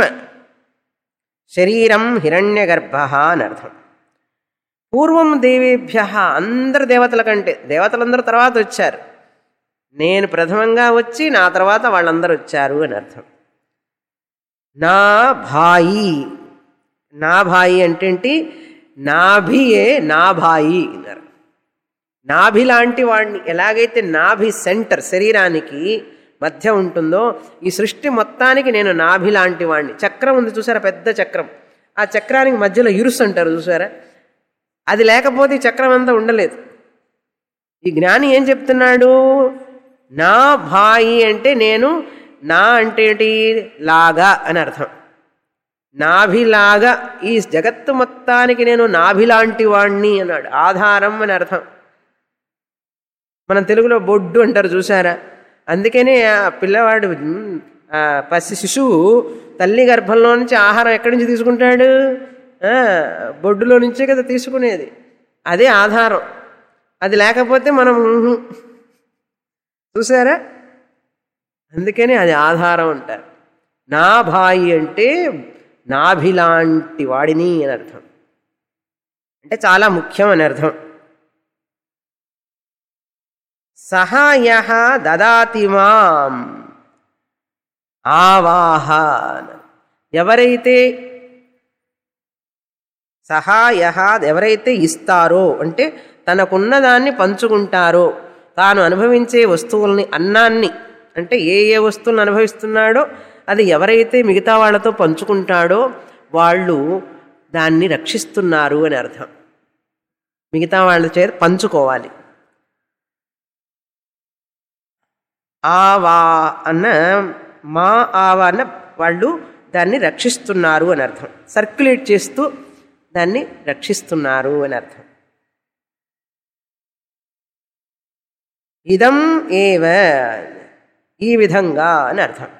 శరీరం హిరణ్యగర్భ అని అర్థం. పూర్వం దేవేభ్య, అందరు దేవతల కంటే, దేవతలందరూ తర్వాత వచ్చారు, నేను ప్రథమంగా వచ్చి నా తర్వాత వాళ్ళందరూ వచ్చారు అని అర్థం. నా భాయి, నా భాయి అంటే ఏంటి? నాభియే నా భాయి అన్నారు. నాభి లాంటి వాడిని, ఎలాగైతే నాభి సెంటర్ శరీరానికి మధ్య ఉంటుందో ఈ సృష్టి మొత్తానికి నేను నాభి లాంటి వాడిని. చక్రం ఉంది చూసారా, పెద్ద చక్రం, ఆ చక్రానికి మధ్యలో ఇరుసు అంటారు చూసారా, అది లేకపోతే ఈ చక్రం అంతా ఉండలేదు. ఈ జ్ఞాని ఏం చెప్తున్నాడు? నా భాయి అంటే నేను, నా అంటే ఏంటి? లాగా అని అర్థం. నాభిలాగా ఈ జగత్తు మొత్తానికి నేను నాభిలాంటి వాణ్ణి అన్నాడు. ఆధారం అని అర్థం. మనం తెలుగులో బొడ్డు అంటారు చూసారా, అందుకనే ఆ పిల్లవాడు పసి శిశువు తల్లి గర్భంలో నుంచి ఆహారం ఎక్కడి నుంచి తీసుకుంటాడు? బొడ్డులో నుంచే కదా తీసుకునేది. అదే ఆధారం. అది లేకపోతే మనం చూసారా, అందుకనే అది ఆధారం అంటారు. నా భాయి అంటే నాభిలాంటి వాడిని అని అర్థం, అంటే చాలా ముఖ్యం అని అర్థం. సహాయ దదాతి మాం ఆవాహ, ఎవరైతే సహాయ ఎవరైతే ఇస్తారో అంటే తనకున్నదాన్ని పంచుకుంటారో, తాను అనుభవించే వస్తువుల్ని, అన్నాన్ని అంటే ఏ ఏ వస్తువులను అనుభవిస్తున్నాడో అది ఎవరైతే మిగతా వాళ్ళతో పంచుకుంటాడో వాళ్ళు దాన్ని రక్షిస్తున్నారు అని అర్థం. మిగతా వాళ్ళ చేత పంచుకోవాలి. ఆవా అన్న మా ఆవా అన్న వాళ్ళు దాన్ని రక్షిస్తున్నారు అని అర్థం. సర్క్యులేట్ చేస్తూ దాన్ని రక్షిస్తున్నారు అని అర్థం. ఇదం ఏవ, ఈ విధంగా అని అర్థం.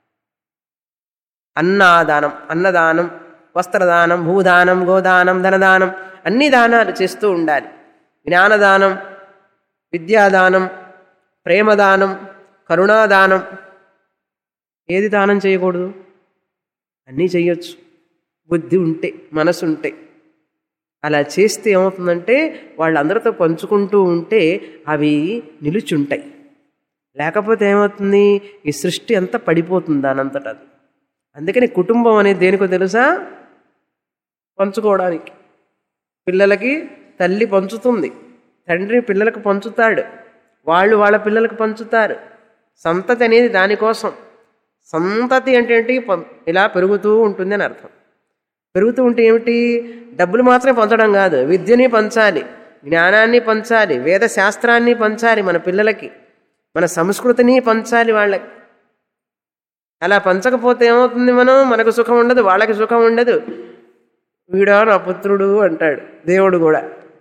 అన్నాదానం, అన్నదానం, వస్త్రదానం, భూదానం, గోదానం, ధనదానం, అన్ని దానాలు చేస్తూ ఉండాలి. జ్ఞానదానం, విద్యాదానం, ప్రేమదానం, కరుణాదానం. ఏది దానం చేయకూడదు? అన్నీ చేయొచ్చు, బుద్ధి ఉంటే, మనసు ఉంటే. అలా చేస్తే ఏమవుతుందంటే వాళ్ళందరితో పంచుకుంటూ ఉంటే అవి నిలుచుంటాయి. లేకపోతే ఏమవుతుంది, ఈ సృష్టి అంతా పడిపోతుంది దానంతట అది. అందుకని కుటుంబం అనేది దేనికో తెలుసా? పంచుకోవడానికి. పిల్లలకి తల్లి పంచుతుంది, తండ్రి పిల్లలకు పంచుతాడు, వాళ్ళు వాళ్ళ పిల్లలకు పంచుతారు. సంతతి అనేది దానికోసం. సంతతి అంటే ఏంటి? ఇలా పెరుగుతూ ఉంటుంది అని అర్థం. పెరుగుతూ ఉంటే ఏమిటి? డబ్బులు మాత్రమే పంచడం కాదు, విద్యని పంచాలి, జ్ఞానాన్ని పంచాలి, వేద శాస్త్రాన్ని పంచాలి మన పిల్లలకి, మన సంస్కృతిని పంచాలి వాళ్ళకి. అలా పంచకపోతే ఏమవుతుంది? మనం మనకు సుఖం ఉండదు, వాళ్ళకి సుఖం ఉండదు. వీడా నా పుత్రుడు అంటాడు దేవుడు కూడా.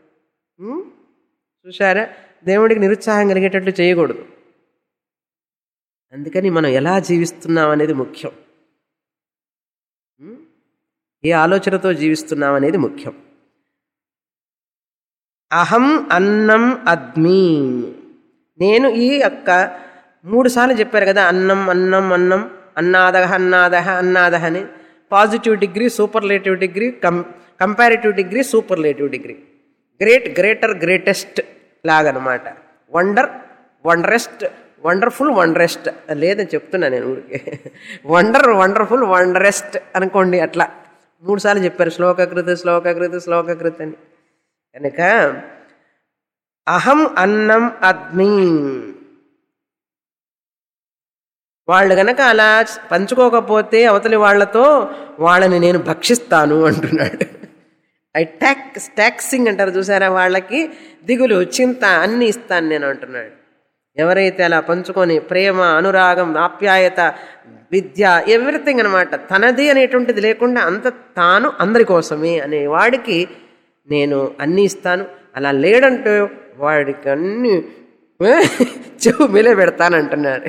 చూశారా? దేవుడికి నిరుత్సాహం కలిగేటట్లు చేయకూడదు. అందుకని మనం ఎలా జీవిస్తున్నాం అనేది ముఖ్యం. ఏ ఆలోచనతో జీవిస్తున్నాం అనేది ముఖ్యం. అహం అన్నం అద్మి, నేను ఈ యొక్క మూడు సార్లు చెప్పారు కదా, అన్నం అన్నం అన్నం, అన్నాదహ అన్నాదహ అన్నాదహ అని. Positive degree, superlative degree, com comparative degree, superlative degree. Great, greater, greatest లాగనమాట. వండర్, వండరెస్ట్, వండర్ఫుల్, వండరెస్ట్ లేదని చెప్తున్నా నేను ఊరికే. వండర్, వండర్ఫుల్, వండరెస్ట్ అనుకోండి. అట్లా మూడు సార్లు చెప్పారు, శ్లోకకృతి శ్లోకకృతి శ్లోకకృతి అని. కనుక అహం అన్నం అద్మి, వాళ్ళు గనక అలా పంచుకోకపోతే అవతలి వాళ్లతో వాళ్ళని నేను భక్షిస్తాను అంటున్నాడు. ఐ ట్యాక్ ట్యాక్సింగ్ అంటారు చూసారా, వాళ్ళకి దిగులు, చింత అన్నీ ఇస్తాను నేను అంటున్నాడు. ఎవరైతే అలా పంచుకొని ప్రేమ, అనురాగం, ఆప్యాయత, విద్య, ఎవ్రీథింగ్ అనమాట, తనది అనేటువంటిది లేకుండా అంత తాను అందరి కోసమే అనే వాడికి నేను అన్నీ ఇస్తాను. అలా లేడంటే వాడికి అన్నీ చెవు మీలే పెడతానంటున్నాడు.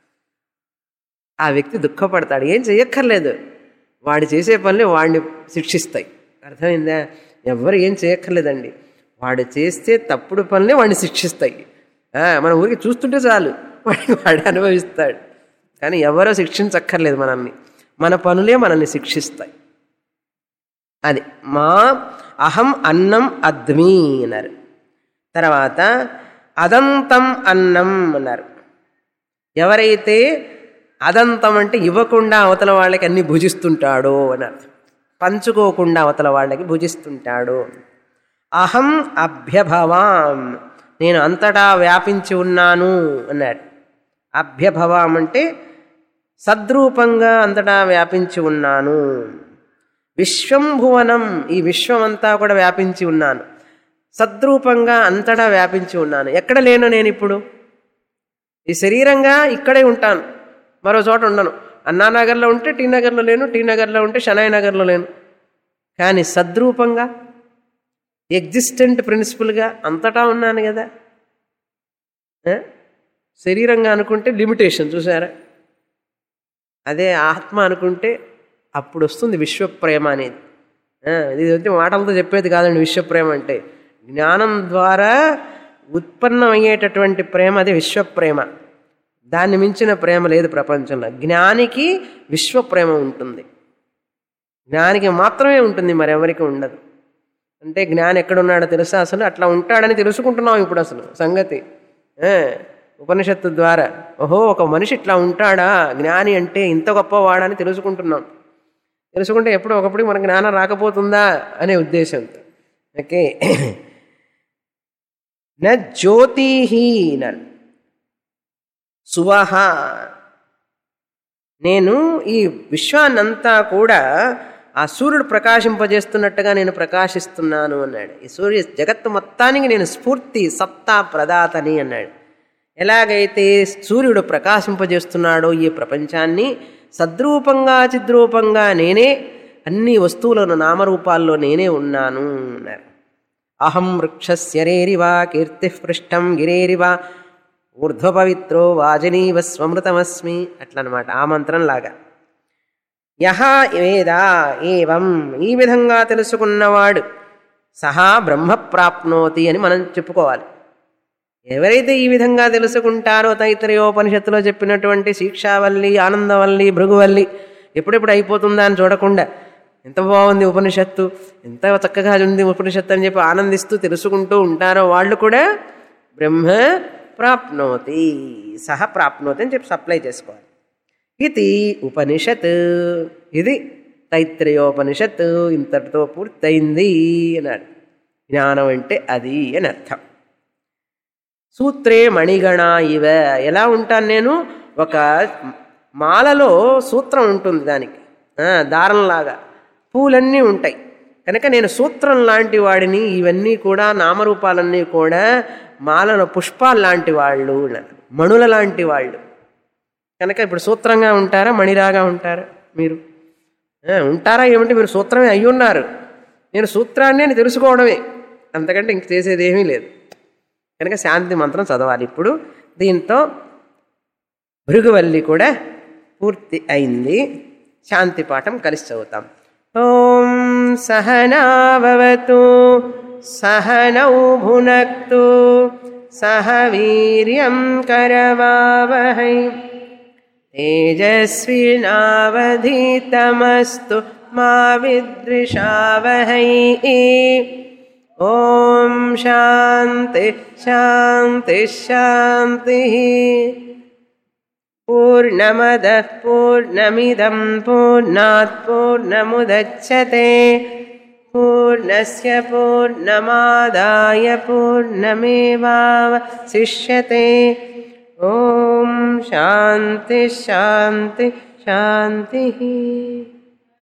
ఆ వ్యక్తి దుఃఖపడతాడు. ఏం చేయక్కర్లేదు, వాడు చేసే పనులు వాడిని శిక్షిస్తాయి. అర్థమైందా? ఎవరు ఏం చేయక్కర్లేదండి, వాడు చేస్తే తప్పుడు పనులే వాడిని శిక్షిస్తాయి. మన ఊరికి చూస్తుంటే చాలు వాడిని వాడు అనుభవిస్తాడు. కానీ ఎవరో శిక్షించక్కర్లేదు మనల్ని, మన పనులే మనల్ని శిక్షిస్తాయి. అది మా అహం అన్నం అద్మి అన్నారు. తర్వాత అదంతం అన్నం అన్నారు. ఎవరైతే అదంతం అంటే ఇవ్వకుండా అవతల వాళ్ళకి అన్ని భుజిస్తుంటాడో అని అర్థం. పంచుకోకుండా అవతల వాళ్ళకి భుజిస్తుంటాడు. అహం అభ్యభవాం, నేను అంతటా వ్యాపించి ఉన్నాను అన్నాడు. అభ్యభవాం అంటే సద్రూపంగా అంతటా వ్యాపించి ఉన్నాను. విశ్వంభువనం, ఈ విశ్వమంతా కూడా వ్యాపించి ఉన్నాను. సద్రూపంగా అంతటా వ్యాపించి ఉన్నాను. ఎక్కడ లేను నేను ఇప్పుడు? ఈ శరీరంగా ఇక్కడే ఉంటాను, మరో చోట ఉండను. అన్నానగర్లో ఉంటే టీ నగర్లో లేను, టీ నగర్లో ఉంటే షనాయి నగర్లో లేను. కానీ సద్రూపంగా, ఎగ్జిస్టెంట్ ప్రిన్సిపల్గా అంతటా ఉన్నాను కదా. శరీరంగా అనుకుంటే లిమిటేషన్ చూసారా, అదే ఆత్మ అనుకుంటే అప్పుడు వస్తుంది విశ్వప్రేమ అనేది. ఇది వచ్చి మాటలతో చెప్పేది కాదండి. విశ్వప్రేమ అంటే జ్ఞానం ద్వారా ఉత్పన్నమయ్యేటటువంటి ప్రేమ, అది విశ్వప్రేమ. దాన్ని మించిన ప్రేమ లేదు ప్రపంచంలో. జ్ఞానికి విశ్వప్రేమ ఉంటుంది, జ్ఞానికి మాత్రమే ఉంటుంది, మరెవరికి ఉండదు. అంటే జ్ఞాని ఎక్కడున్నాడో తెలుసా? అసలు అట్లా ఉంటాడని తెలుసుకుంటున్నాం ఇప్పుడు అసలు సంగతి. ఉపనిషత్తు ద్వారా ఓహో ఒక మనిషి ఇట్లా ఉంటాడా, జ్ఞాని అంటే ఇంత గొప్పవాడని తెలుసుకుంటున్నాం. తెలుసుకుంటే ఎప్పుడో ఒకప్పుడు మన జ్ఞానం రాకపోతుందా అనే ఉద్దేశంతో. ఓకే. న జ్యోతిహి నన్ సువహ, నేను ఈ విశ్వాన్నంతా కూడా ఆ సూర్యుడు ప్రకాశింపజేస్తున్నట్టుగా నేను ప్రకాశిస్తున్నాను అన్నాడు. ఈ సూర్య జగత్తు మొత్తానికి నేను స్ఫూర్తి, సత్తా ప్రదాతని అన్నాడు. ఎలాగైతే సూర్యుడు ప్రకాశింపజేస్తున్నాడో ఈ ప్రపంచాన్ని, సద్రూపంగా చిద్రూపంగా నేనే అన్ని వస్తువులను నామరూపాల్లో నేనే ఉన్నాను అన్నారు. అహం వృక్షస్య రేరివా కీర్తి పృష్టం గిరేరివా ఊర్ధ్వపవిత్రో వాజనీవ స్వమృతమస్మి అట్లనమాట ఆ మంత్రంలాగా. యహ వేద ఏవం ఈ విధంగా తెలుసుకున్నవాడు సహా బ్రహ్మ ప్రాప్నోతి అని మనం చెప్పుకోవాలి. ఎవరైతే ఈ విధంగా తెలుసుకుంటారో తైత్తరీయోపనిషత్తులో చెప్పినటువంటి శిక్షావల్లి, ఆనందవల్లి, భృగువల్లి ఎప్పుడెప్పుడు అయిపోతుందా అని చూడకుండా ఎంత బాగుంది ఉపనిషత్తు, ఎంత చక్కగా ఉంది ఉపనిషత్తు అని చెప్పి ఆనందిస్తూ తెలుసుకుంటూ ఉంటారో వాళ్ళు కూడా బ్రహ్మ ప్రాప్నోతి సహ ప్రాప్నోతి అని చెప్పి సప్లై చేసుకోవాలి. ఇది ఉపనిషత్, ఇది తైత్తరీయోపనిషత్తు ఇంతటితో పూర్తయింది అన్నాడు. జ్ఞానం అంటే అది అని అర్థం. సూత్రే మణిగణ ఇవ, ఎలా ఉంటాను నేను, ఒక మాలలో సూత్రం ఉంటుంది, దానికి దారంలాగా పూలన్నీ ఉంటాయి కనుక నేను సూత్రం లాంటి వాడిని. ఇవన్నీ కూడా నామరూపాలన్నీ కూడా మాలలో పుష్పాలు లాంటి వాళ్ళు, మణుల లాంటి వాళ్ళు కనుక ఇప్పుడు సూత్రంగా ఉంటారా మణిలాగా ఉంటారా? మీరు ఉంటారా ఏమంటే మీరు సూత్రమే అయి ఉన్నారు. నేను సూత్రాన్ని అని తెలుసుకోవడమే, అంతకంటే ఇంక చేసేది ఏమీ లేదు. కనుక శాంతి మంత్రం చదవాలి. ఇప్పుడు దీంతో భృగువల్లి కూడా పూర్తి అయింది. శాంతి పాఠం కలిసి చదువుతాం. ఓం సహనావతు సహనౌ భునక్తు సహ వీర్యం కరవావహై తేజస్వినావధీతమస్తు మా విద్విషావహై. ఓం శాంతి శాంతి శాంతి. పూర్ణమదః పూర్ణమిదం పూర్ణాత్ పూర్ణముదచ్యతే పూర్ణస్య పూర్ణమాదాయ పూర్ణమేవావశిష్యతే. ఓం శాంతి శాంతి శాంతి.